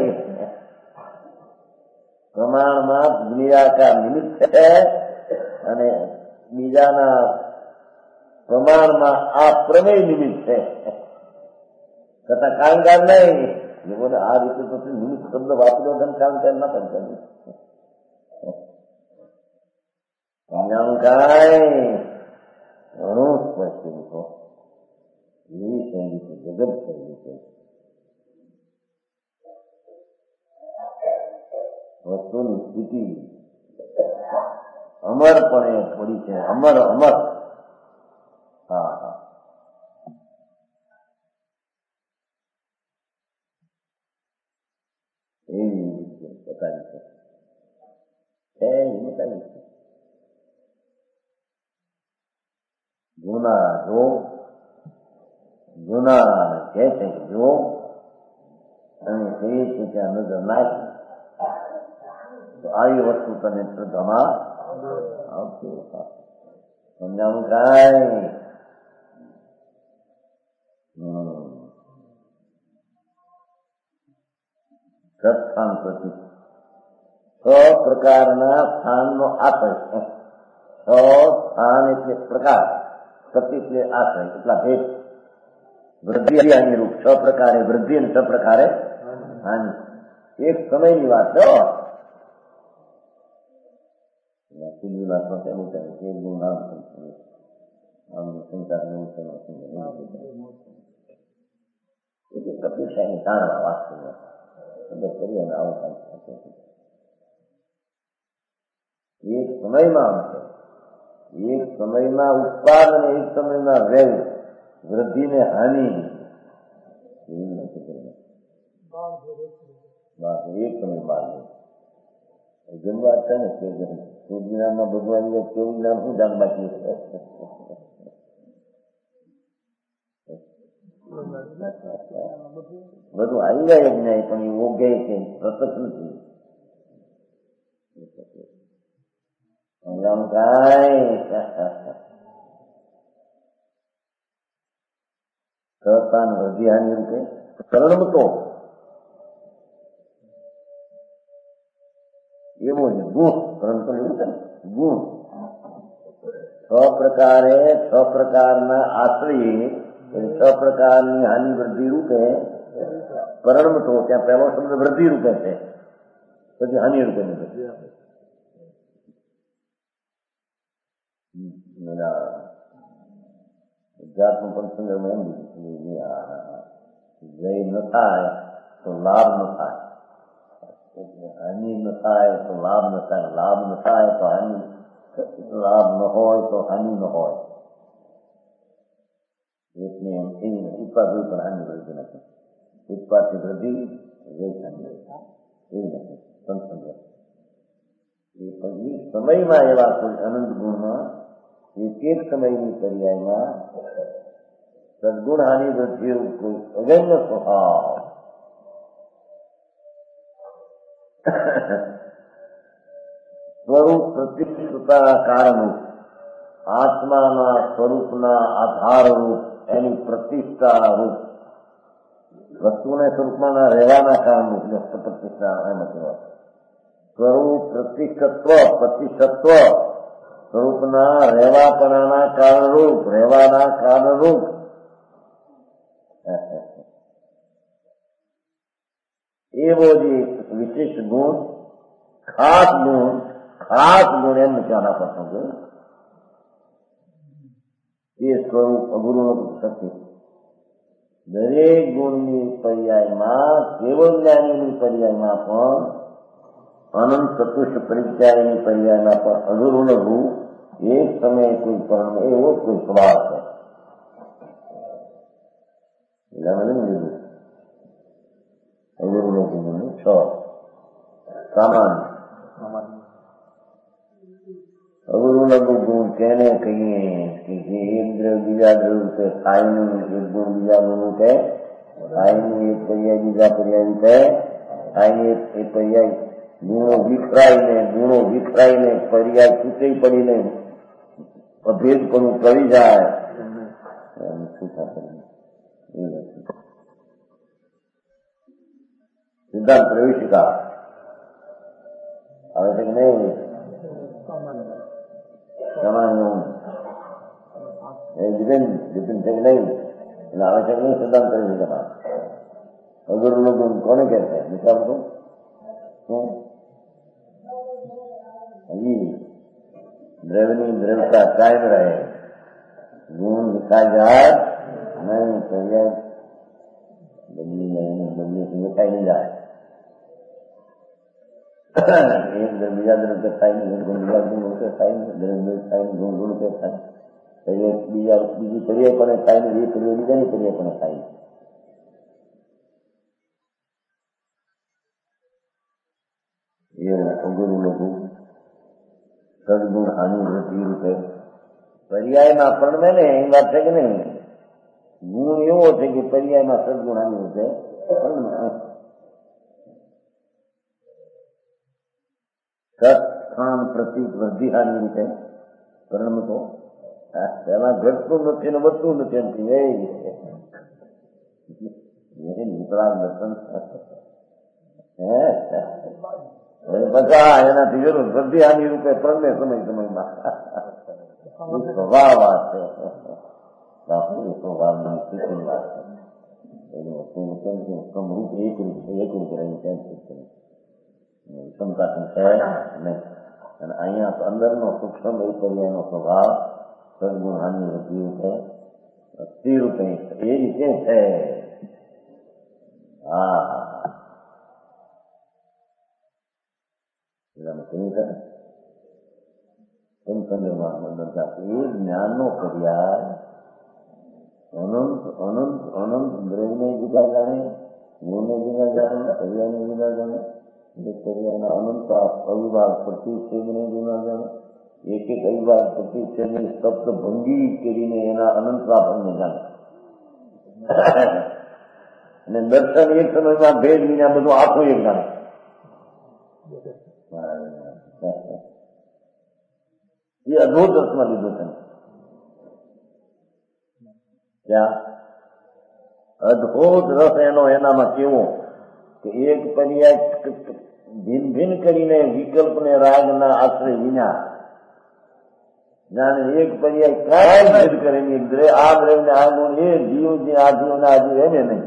પ્રમાણમાં નિરાકાર નિમિત્ત છે અને બીજાના પ્રમાણમાં આ પ્રમેય નિમિત્ત છે છતાં કારણકાર નહીં. લોકોને આ રીતે તો નિમિત્ત શબ્દ વાપર્યો ધન કારણકાર ના પણ સમજાણું કાંઈ? ઘણું સ્પષ્ટ લોકો એવી શૈલી છે, જગત શૈલી છે. વસ્તુની સ્થિતિ અમરપણે થોડી છે. અમર અમર. હા એવી બતાવી છે. બતાવી છે. જૂના જો જૂના કહે છે જો અને તે છે ત્યાં નજર નાખી તો આવી વસ્તુ તને શ્રદ્ધામાં આવતી. સમજાવું કાંઈ? સત્સ્થાન પ્રતિ 6 પ્રકારના સ્થાનનો આશ્રય છે. 6 સ્થાન એટલે પ્રકાર, પ્રતિ એટલે આશ્રય, એટલા ભેદ. વૃદ્ધિ હાનિ રૂપ 6 પ્રકારે વૃદ્ધિ અને 6 પ્રકારે હાનિ. એક સમયની વાત છે. સીધી વાતમાં તેનું કહે છે એક ગુણ નામ કપિલશાહી જાણવા વાસ્તુ કરીએ ને આવું કાંઈ એક સમયમાં એક સમયમાં ઉત્પાદ અને એક સમયમાં વ્યય વૃદ્ધિને હાનિ એવી નથી કરી એક સમય બાદ જેમ વાત છે ને કે સૂર્યનામમાં ભગવાન કેવું જ્ઞાન શું જાણ બાકી છે. બધું આવી જાય જ નહીં પણ એ ઓગે છે પ્રસત નથી. સહતાન વૃદ્ધિ હાનિ રૂપે કરણમતો એવો જ ગુણ કરમ તો એવું છે ને ગુણ છ પ્રકારના આશ્રય છ પ્રકારની હાનિ વૃદ્ધિ રૂપે પરણમતો ત્યાં પહેલો શબ્દ વૃદ્ધિ રૂપે છે પછી હાનિ રૂપે નથી. ગુજરાતનું પણ સંદર્ભમાં એમ જય ન થાય તો લાભ ન થાય, હાનિ ન થાય તો લાભ ન થાય, લાભ ન થાય તો હાનિ, લાભ ન હોય તો હાનિ ન હોય. એટલે એમ એવી ઉત્પાદ હોય પણ હાનિ વૃદ્ધિ નથી. ઉત્પાદની વૃદ્ધિ હાનિ એવી નથી. સમયમાં એવા કોઈ અનંત ગુણમાં એક એક સમયની પર્યાયમાં સદગુણ હાનિ વૃદ્ધિ કોઈ અગમ્ય સ્વભાવ સ્વરૂપ પ્રતિષ્ઠતા કારણરૂપ આત્માના સ્વરૂપના આધારરૂપ એની પ્રતિષ્ઠા રૂપ વસ્તુને સ્વરૂપમાં રહેવાના કારણરૂપ પ્રતિષ્ઠા એમ કહેવાય. સ્વરૂપ પ્રતિષ્ઠત્વ પ્રતિષ્ઠત્વ સ્વરૂપના રહેવાપણાના કારણરૂપ રહેવાના કારણરૂપ એવો જે વિશિષ્ટ ગુણ ખાસ ગુણ એમ વિચારણા પડતો એ સ્વરૂપ અગુરુનો શક્તિ દરેક ગુણની પર્યાયમાં કેવળ જ્ઞાનીની પર્યાયમાં પણ અનંત ચતુષ્ટ પરિત્યાગની પર્યાયમાં પણ અગુરુ લઘુ એક સમયે કોઈ પણ એવો કોઈ સ્વભાવ છે. અગુરુ લઘુ છ સામાન્ય અગુરુ લઘુ ગુણ કેને કહીએ કે જે એક દ્રવ બીજા દ્રવ રૂપે સ્થાયીનું એક ગુણ બીજા ગુણ રૂપે સ્થાયીનું એક પર્યાય બીજા પર્યાય રૂપે સ્થાયી એક પર્યાય ગુણો વિખરાઈને પર્યાય છૂટી પડીને અભેદ પણ કરી જાય સિદ્ધાંત પ્રવેશિકા આવે છે કે નહીં? છે કે નહીં? એટલે આવે છે કે નહીં? સિદ્ધાંત પ્રવેશિકા અગર લોકો કોને કહે છે વિચાર તો દ્રવ્યની દ્રવ્યતા કાયમ રહે, ગુણ વિકાય જાય નહીં, પર્યાય બદલી વિકાય નહીં જાય. એક બીજા દ્રવ્ય થાય નહીં, ગુણ બીજા ગુણ રૂપે થાય નહીં, દ્રવ્ય થાય નહીં, ગુણ રૂપે થાય, બીજી પર્યાય પણ થાય નહીં, એ પર્યાય બીજાની પર્યાય પણ થાય. એવું અગુરુ લોકો સદગુણ હાનિ વૃદ્ધિ રૂપે પર્યાયમાં પણ મેં ને એ વાત છે કે નહીં? ગુણ એવો છે કે પર્યાયમાં સદગુણ હાનિ રૂપે સત્સ્થાન પ્રતિક વૃદ્ધિ હાનિ રૂપે પરિણમ તો પેલા ઘટતું નથી ને વધતું નથી એમ નીકળા દર્શન પછી એનાથી જરૂર વૃદ્ધિ હાનિ રૂપે પરમે સમયમાં સ્વભાવ વાત છે. સ્વભાવની સ્થિતિની વાત છે. એનું હતું કેમ કે ઉત્તમ રૂપ એક રૂપ રહેવું કેમ ક્ષમતાથી છે નહીં. અને અહીંયા અંદરનો સૂક્ષ્મ એ કર્યાનો સ્વભાવ સદગુણ હાનિ વૃત્તિ છે, સ્થિર રૂપે એ રીતે છે. હા એટલામાં કેવું છે એમ ચંદ્રમા મંડળતા એ જ્ઞાનનો પર્યાય અનંત અનંત અનંત દ્રવ્યને જુદા જાણે, ગુણને જુદા જાણે, પર્યાયને જુદા જાણે, પર્યાયના અનંત અવિભાગ પ્રતિચ્છેદને જુદા જાણે, એક એક અવિભાગ પ્રતિચ્છેદની સપ્ત ભંગી કરીને એના અનંત આપણને જાણે. અને દર્શન એક સમયમાં ભેદ વિના બધું આખું એક જાણે. એ અદભુત રસમાં લીધું છે. ત્યાં અદભુત રસ એનો એનામાં કેવો કે એક પર્યાય ભિન્ન ભિન્ન કરીને વિકલ્પને રાગના આશ્રય વિના જાણે એક પર્યાય કાંઈ ભેદ કરે આ દ્રવ્ય આ ગુણ એ જીવ જે આ જીવને આ જીવ એને નહીં.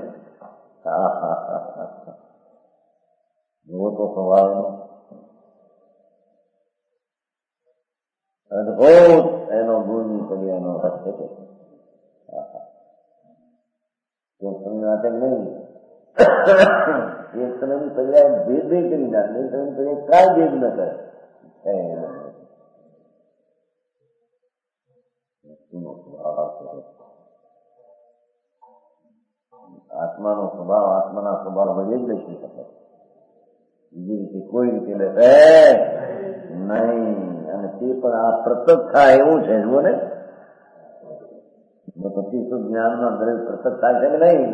જોવો તો સ્વભાવ અદભુત એનો ગુણની પર્યાયનો રસ છે. તમને નાટક નહીં એક સમયની પર્યાય ભેદ નહીં કરી નાખે, એક સમયની પર્યાય કાંઈ ભેદ ન કરે. આત્માનો સ્વભાવ આત્માના સ્વભાવ વડે જ લખી શકે, બીજી રીતે કોઈ રીતે લેશે નહીં. અને તે પણ આ પ્રતક થાય એવું છે. જુઓ ને પછી શું જ્ઞાનમાં દરેક પ્રતક થાય છે કે નહીં?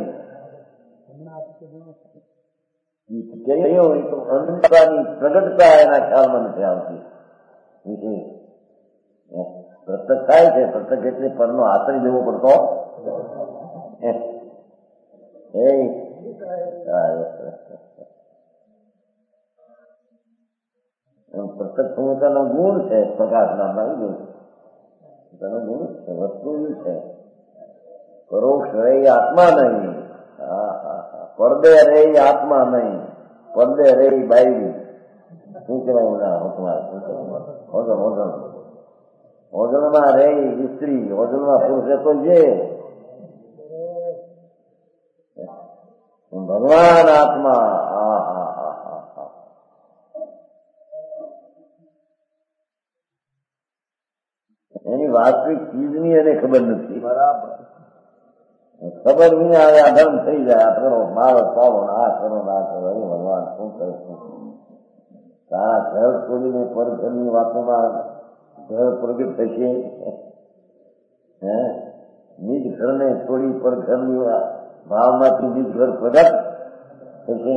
અનંતતાની પ્રગટતા એના ખ્યાલમાં નથી આવતી. પ્રતક થાય છે, પ્રતક એટલે પરનો આશ્રય લેવો પડતો. પ્રતક પોતાનો ગુણ છે. પ્રકાશ નામના ગુણ પોતાનો ગુણ છે, વસ્તુ છે. પરોક્ષ રે આત્મા નહીં, પડદે રે આત્મા નહીં, પડદે રે બાયડી. શું કહેવાય? ઓઝલમાં રે સ્ત્રી, ઓઝલમાં પુરુષ તો જે ભગવાન આત્મા. એની વાસ્તવિક ચીજની એને ખબર નથી. બરાબર ખબર નહીં આવે આ ધર્મ થઈ જાય. આ કરો મારો પાવો આ કરો આ કરો. અરે ભગવાન શું કરે? તારા ઘર છોડીને પરઘરની વાતોમાં ઘર પ્રગટ થશે. નિજ ઘરને છોડી પરઘરની ભાવમાંથી નિજ ઘર પ્રગટ થશે.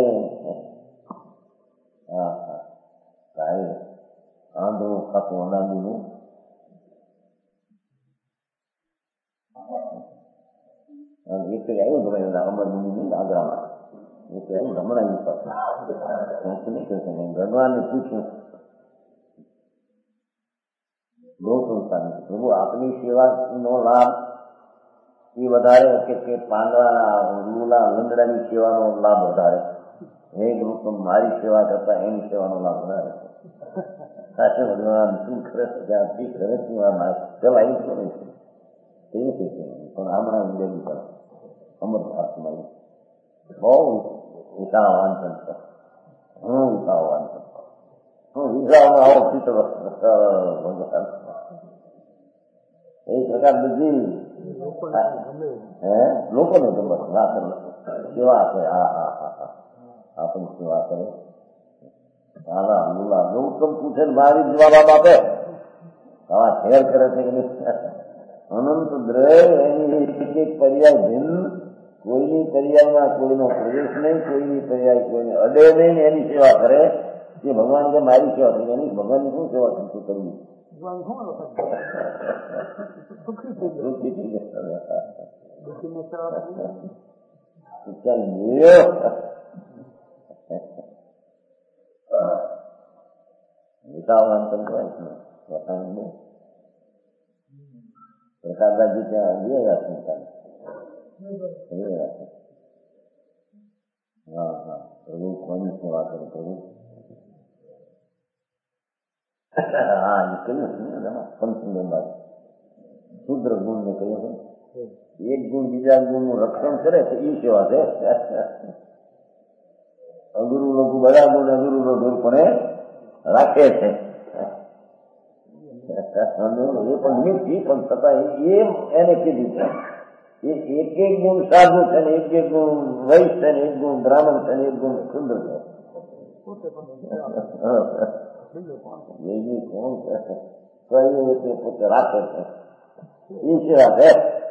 હા હા સાહેબ આંધળું ખાતું અનાદીનું એક આવ્યું ભરાયું અમર મુનિની આગ્રામાં. એક આવ્યું હમણાં પાસે નહીં કરશે. ભગવાનને પૂછ્યું બહુ સંસ્થાની પ્રભુ આપની સેવાનો લાભ એ વધારે કે પાંદડાના રૂલા લંગડાની સેવાનો લાભ વધારે? હે ગુરુ મારી સેવા કરતા એની સેવાનો લાભ વધારે. સાચે ભગવાન શું કરે જ્યાંથી કરે શું આ ચલાવી કરે છે તે પણ હમણાં ઉડેલું કરે અમર ભાષમાં બહુ વિચારવાન છે. હું વિચારવાન છું. હું વિચારમાં આવો ચિત્ર ભગવાન એ પ્રકાર બીજી લોકોને ગમત ના કરે, સેવા કરે. હા હા હા હા આપણી સેવા કરે. હાલા લુલા ગૌતમ પૂછે મારી જવાબ આપે. આવા શેર કરે છે કે અનંત દ્રવ્ય એની એક પર્યાય ભિન્ન, કોઈની પર્યાયમાં કોઈનો પ્રવેશ નહીં, કોઈની પર્યાય કોઈને અડે નહીં, એની સેવા કરે. કે ભગવાન કે મારી સેવા થઈ એની ભગવાનની શું સેવા શું કરવી? વિચારવાન પ્રકાશદાસજી ત્યાં ગયા હતા. હા હા, પ્રભુ કોની સેવા કરે પ્રભુ? હા, એ કહ્યું પંચમ બાદ શુદ્ર ગુણ ને કહ્યું છે. એક ગુણ બીજા ગુણનું રક્ષણ કરે છે એ સેવા છે. અગુરુ લોકો બધા ગુણ અગુરુ લોકો પણ રાખે છે. એ પણ નીતિ પણ છતાં એમ એને કીધું છે એ એક એક ગુણ સાધુ છે ને એક એક ગુણ વૈશ્ય છે ને એક ગુણ બ્રાહ્મણ છે ને એક ગુણ શુદ્ર છે. કોણ છે પોતે રાખે છે એ સેવા છે.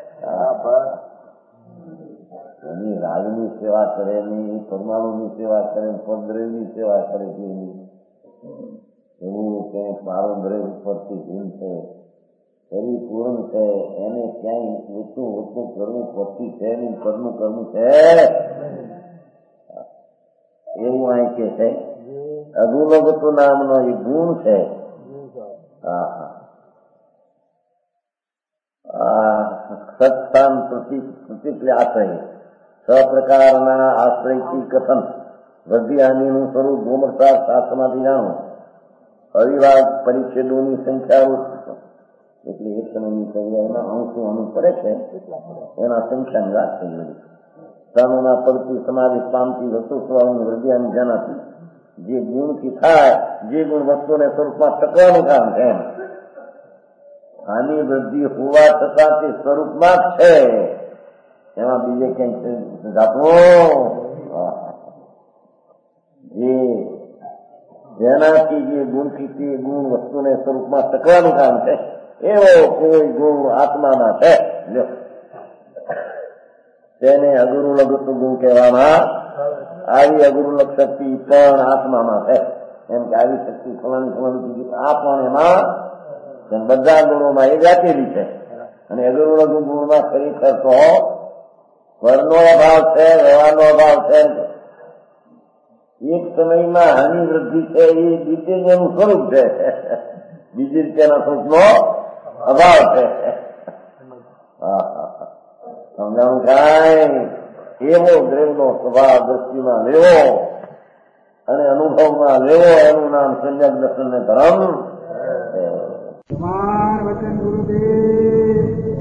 એની રાજની સેવા કરે નહીં, પરમાણુની સેવા કરે, પદ્રેવની સેવા કરે છે. એવું ક્યાંય મારો દ્રવ ઉપરથી ભીમ છે, પરિપૂર્ણ છે, એને ક્યાંય ઓછું ઓછું કરવું પડતી છે નહીં, કરવું કરવું છે એવું અહીં કે છે. અગુણવતુ નામનો એ ગુણ છે. હા હા, સત્તાન પ્રતિક્રિયા સપ્રકારના આશ્રયથી કથન વૃદ્ધિ હાનિનું સ્વરૂપ ગોમરતા શાસ્ત્રમાંથી જાણવું. અવિવાદ પરિચ્છેદોની સંખ્યા એટલે એક સમયની ક્રિયામાં અંશું અનુ પડે છે એના સંખ્યાની વાત થઈ બધી. સ્થાનોના પડતી સમાધિ પામતી વસ્તુ સ્વભાવની વૃદ્ધિ હાનિ જેનાથી જે ગુણથી થાય, જે ગુણ વસ્તુને સ્વરૂપમાં ટકવાનું કામ છે એમ. આની વૃદ્ધિ હોવા છતાં તે સ્વરૂપમાં જ છે, એમાં બીજે ક્યાંય જાતનું જેનાથી જે ગુણથી તે ગુણ વસ્તુને સ્વરૂપમાં ટકવાનું કામ છે એવો કોઈ ગુણ આત્મામાં છે. તેને અગુરુલગત ગુણ કહેવામાં. આવી અગુરુલગ શક્તિ પણ આત્મામાં છે. એમ કે આવી શક્તિ ફલાણી ફલાણી આ પણ એમાં બધા ગુણોમાં એ વ્યાપેલી છે. અને અગુરુલગ ગુણમાં ખરેખર તો સ્વરનો અભાવ છે, વ્યવહારનો અભાવ છે. એક સમયમાં હાનિ વૃદ્ધિ છે એ રીતે એનું સ્વરૂપ છે, બીજી રીતે એના સ્વરૂપનો અભાવ છે. સમજાણું કાંઈ? એવો દ્રવનો સ્વભાવ દ્રષ્ટિમાં લેવો અને અનુભવમાં લેવો, એનું નામ સંજ્ઞક દર્શન ને ધર્મ. વચન ગુરુદેવ